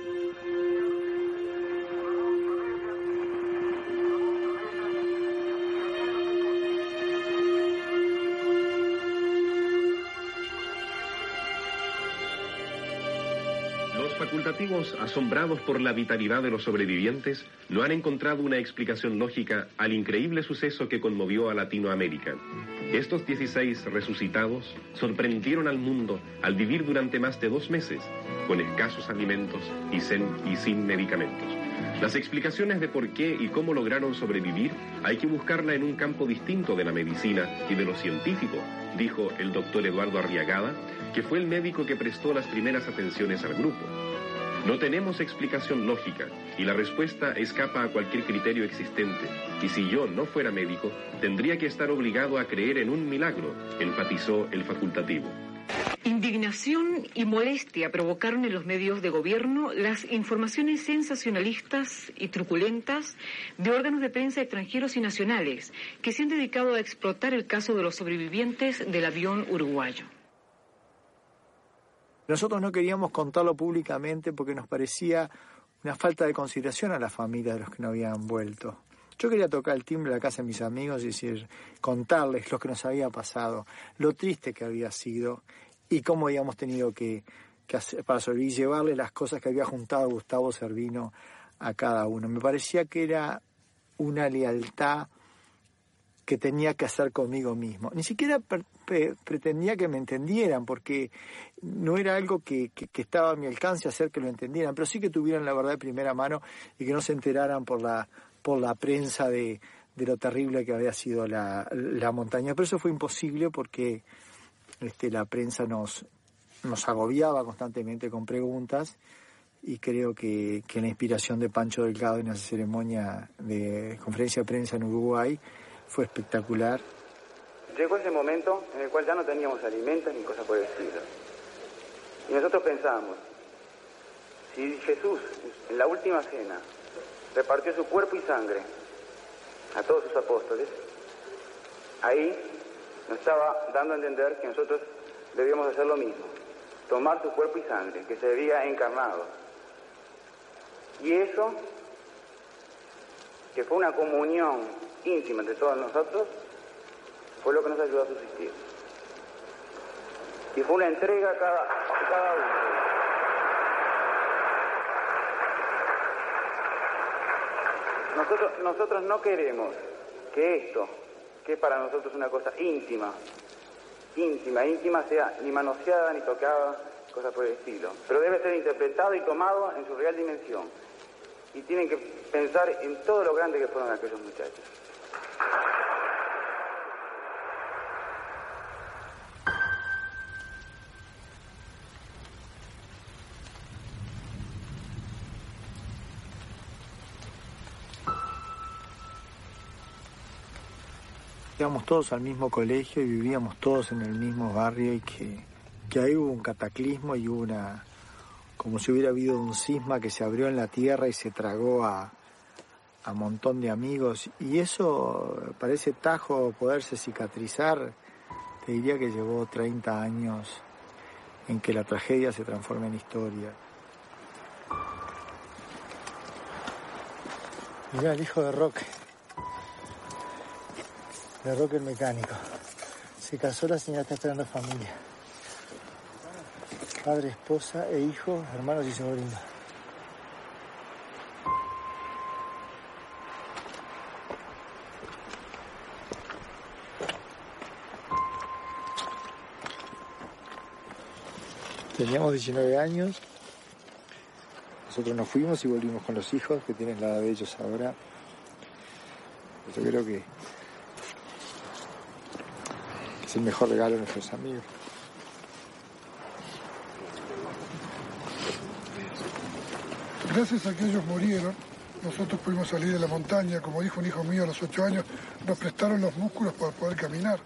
Facultativos, asombrados por la vitalidad de los sobrevivientes, no han encontrado una explicación lógica al increíble suceso que conmovió a Latinoamérica. Estos dieciséis resucitados sorprendieron al mundo al vivir durante más de dos meses, con escasos alimentos y, sen y sin medicamentos. Las explicaciones de por qué y cómo lograron sobrevivir hay que buscarla en un campo distinto de la medicina y de lo científico, dijo el doctor Eduardo Arriagada, que fue el médico que prestó las primeras atenciones al grupo. No tenemos explicación lógica y la respuesta escapa a cualquier criterio existente. Y si yo no fuera médico, tendría que estar obligado a creer en un milagro, enfatizó el facultativo. Indignación y molestia provocaron en los medios de gobierno las informaciones sensacionalistas y truculentas de órganos de prensa extranjeros y nacionales que se han dedicado a explotar el caso de los sobrevivientes del avión uruguayo. Nosotros no queríamos contarlo públicamente porque nos parecía una falta de consideración a las familias de los que no habían vuelto. Yo quería tocar el timbre de la casa de mis amigos y decir, contarles lo que nos había pasado, lo triste que había sido y cómo habíamos tenido que, que hacer para sobrevivir, llevarle las cosas que había juntado Gustavo Servino a cada uno. Me parecía que era una lealtad que tenía que hacer conmigo mismo. Ni siquiera per, pre, pretendía que me entendieran, porque no era algo que, que, que estaba a mi alcance hacer que lo entendieran, pero sí que tuvieran la verdad de primera mano y que no se enteraran por la, por la prensa de, de lo terrible que había sido la, la montaña. Pero eso fue imposible porque este, la prensa nos, nos agobiaba constantemente con preguntas, y creo que, que la inspiración de Pancho Delgado en esa ceremonia de conferencia de prensa en Uruguay fue espectacular. Llegó ese momento en el cual ya no teníamos alimentos ni cosas por el estilo. Y nosotros pensábamos, si Jesús en la última cena repartió su cuerpo y sangre a todos sus apóstoles, ahí nos estaba dando a entender que nosotros debíamos hacer lo mismo, tomar su cuerpo y sangre, que se había encarnado. Y eso, que fue una comunión íntima entre todos nosotros, fue lo que nos ayudó a subsistir. Y fue una entrega a cada, a cada uno. Nosotros, nosotros no queremos que esto, que es para nosotros una cosa íntima, íntima, íntima, sea ni manoseada ni tocada, cosas por el estilo. Pero debe ser interpretado y tomado en su real dimensión. Y tienen que pensar en todo lo grande que fueron aquellos muchachos. Íbamos todos al mismo colegio y vivíamos todos en el mismo barrio y que, que ahí hubo un cataclismo y hubo una... como si hubiera habido un cisma que se abrió en la tierra y se tragó a, a un montón de amigos. Y eso, para ese tajo poderse cicatrizar, te diría que llevó treinta años en que la tragedia se transforma en historia. Mirá, el hijo de Roque. De Roque el mecánico. Se casó, la señora está esperando familia. Padre, esposa e hijo, hermanos y sobrinos. Teníamos diecinueve años. Nosotros nos fuimos y volvimos con los hijos que tienen la edad de ellos ahora. Yo creo que es el mejor regalo de nuestros amigos. Gracias a que ellos murieron, nosotros pudimos salir de la montaña. Como dijo un hijo mío a los ocho años, nos prestaron los músculos para poder caminar.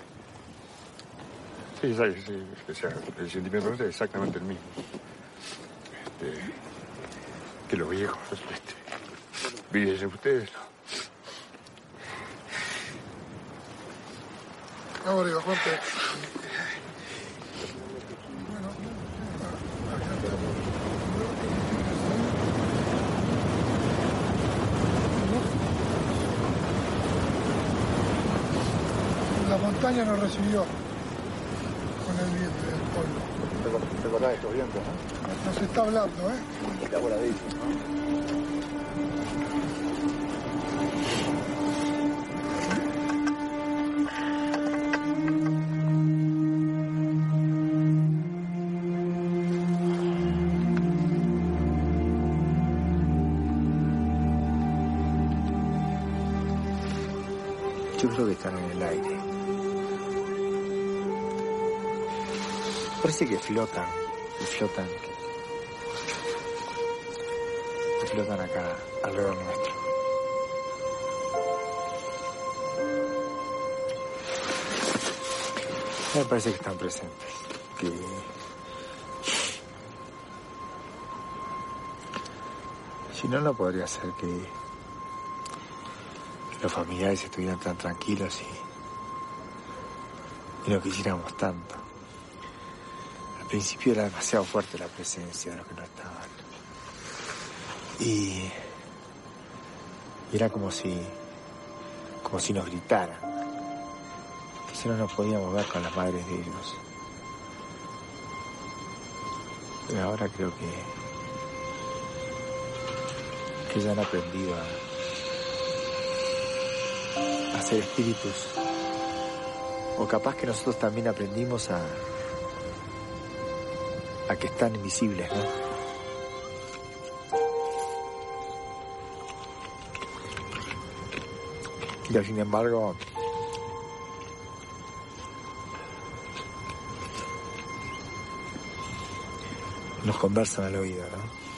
Sí, sí, sí, o sea, el sentimiento es exactamente el mismo. Este, que los viejos, este, fíjense ustedes, ¿no? Ahora iba, Juan. La montaña nos recibió con el viento del pueblo. ¿Te acordás de estos vientos, no? Nos está hablando, ¿eh? Está voladísimo, ¿no? Yo creo que están en el aire. Parece que flotan, y flotan, y flotan acá, alrededor nuestro. Me parece que están presentes, que si no, no podría ser que los familiares estuvieran tan tranquilos y, y no quisiéramos tanto. Al principio era demasiado fuerte la presencia de los que no estaban. Y, y era como si, como si nos gritaran. Que si no nos podíamos ver con las madres de ellos. Pero ahora creo que, que ya han aprendido a a ser espíritus, o capaz que nosotros también aprendimos a a que están invisibles, ¿no? Y sin embargo nos conversan al oído, ¿no?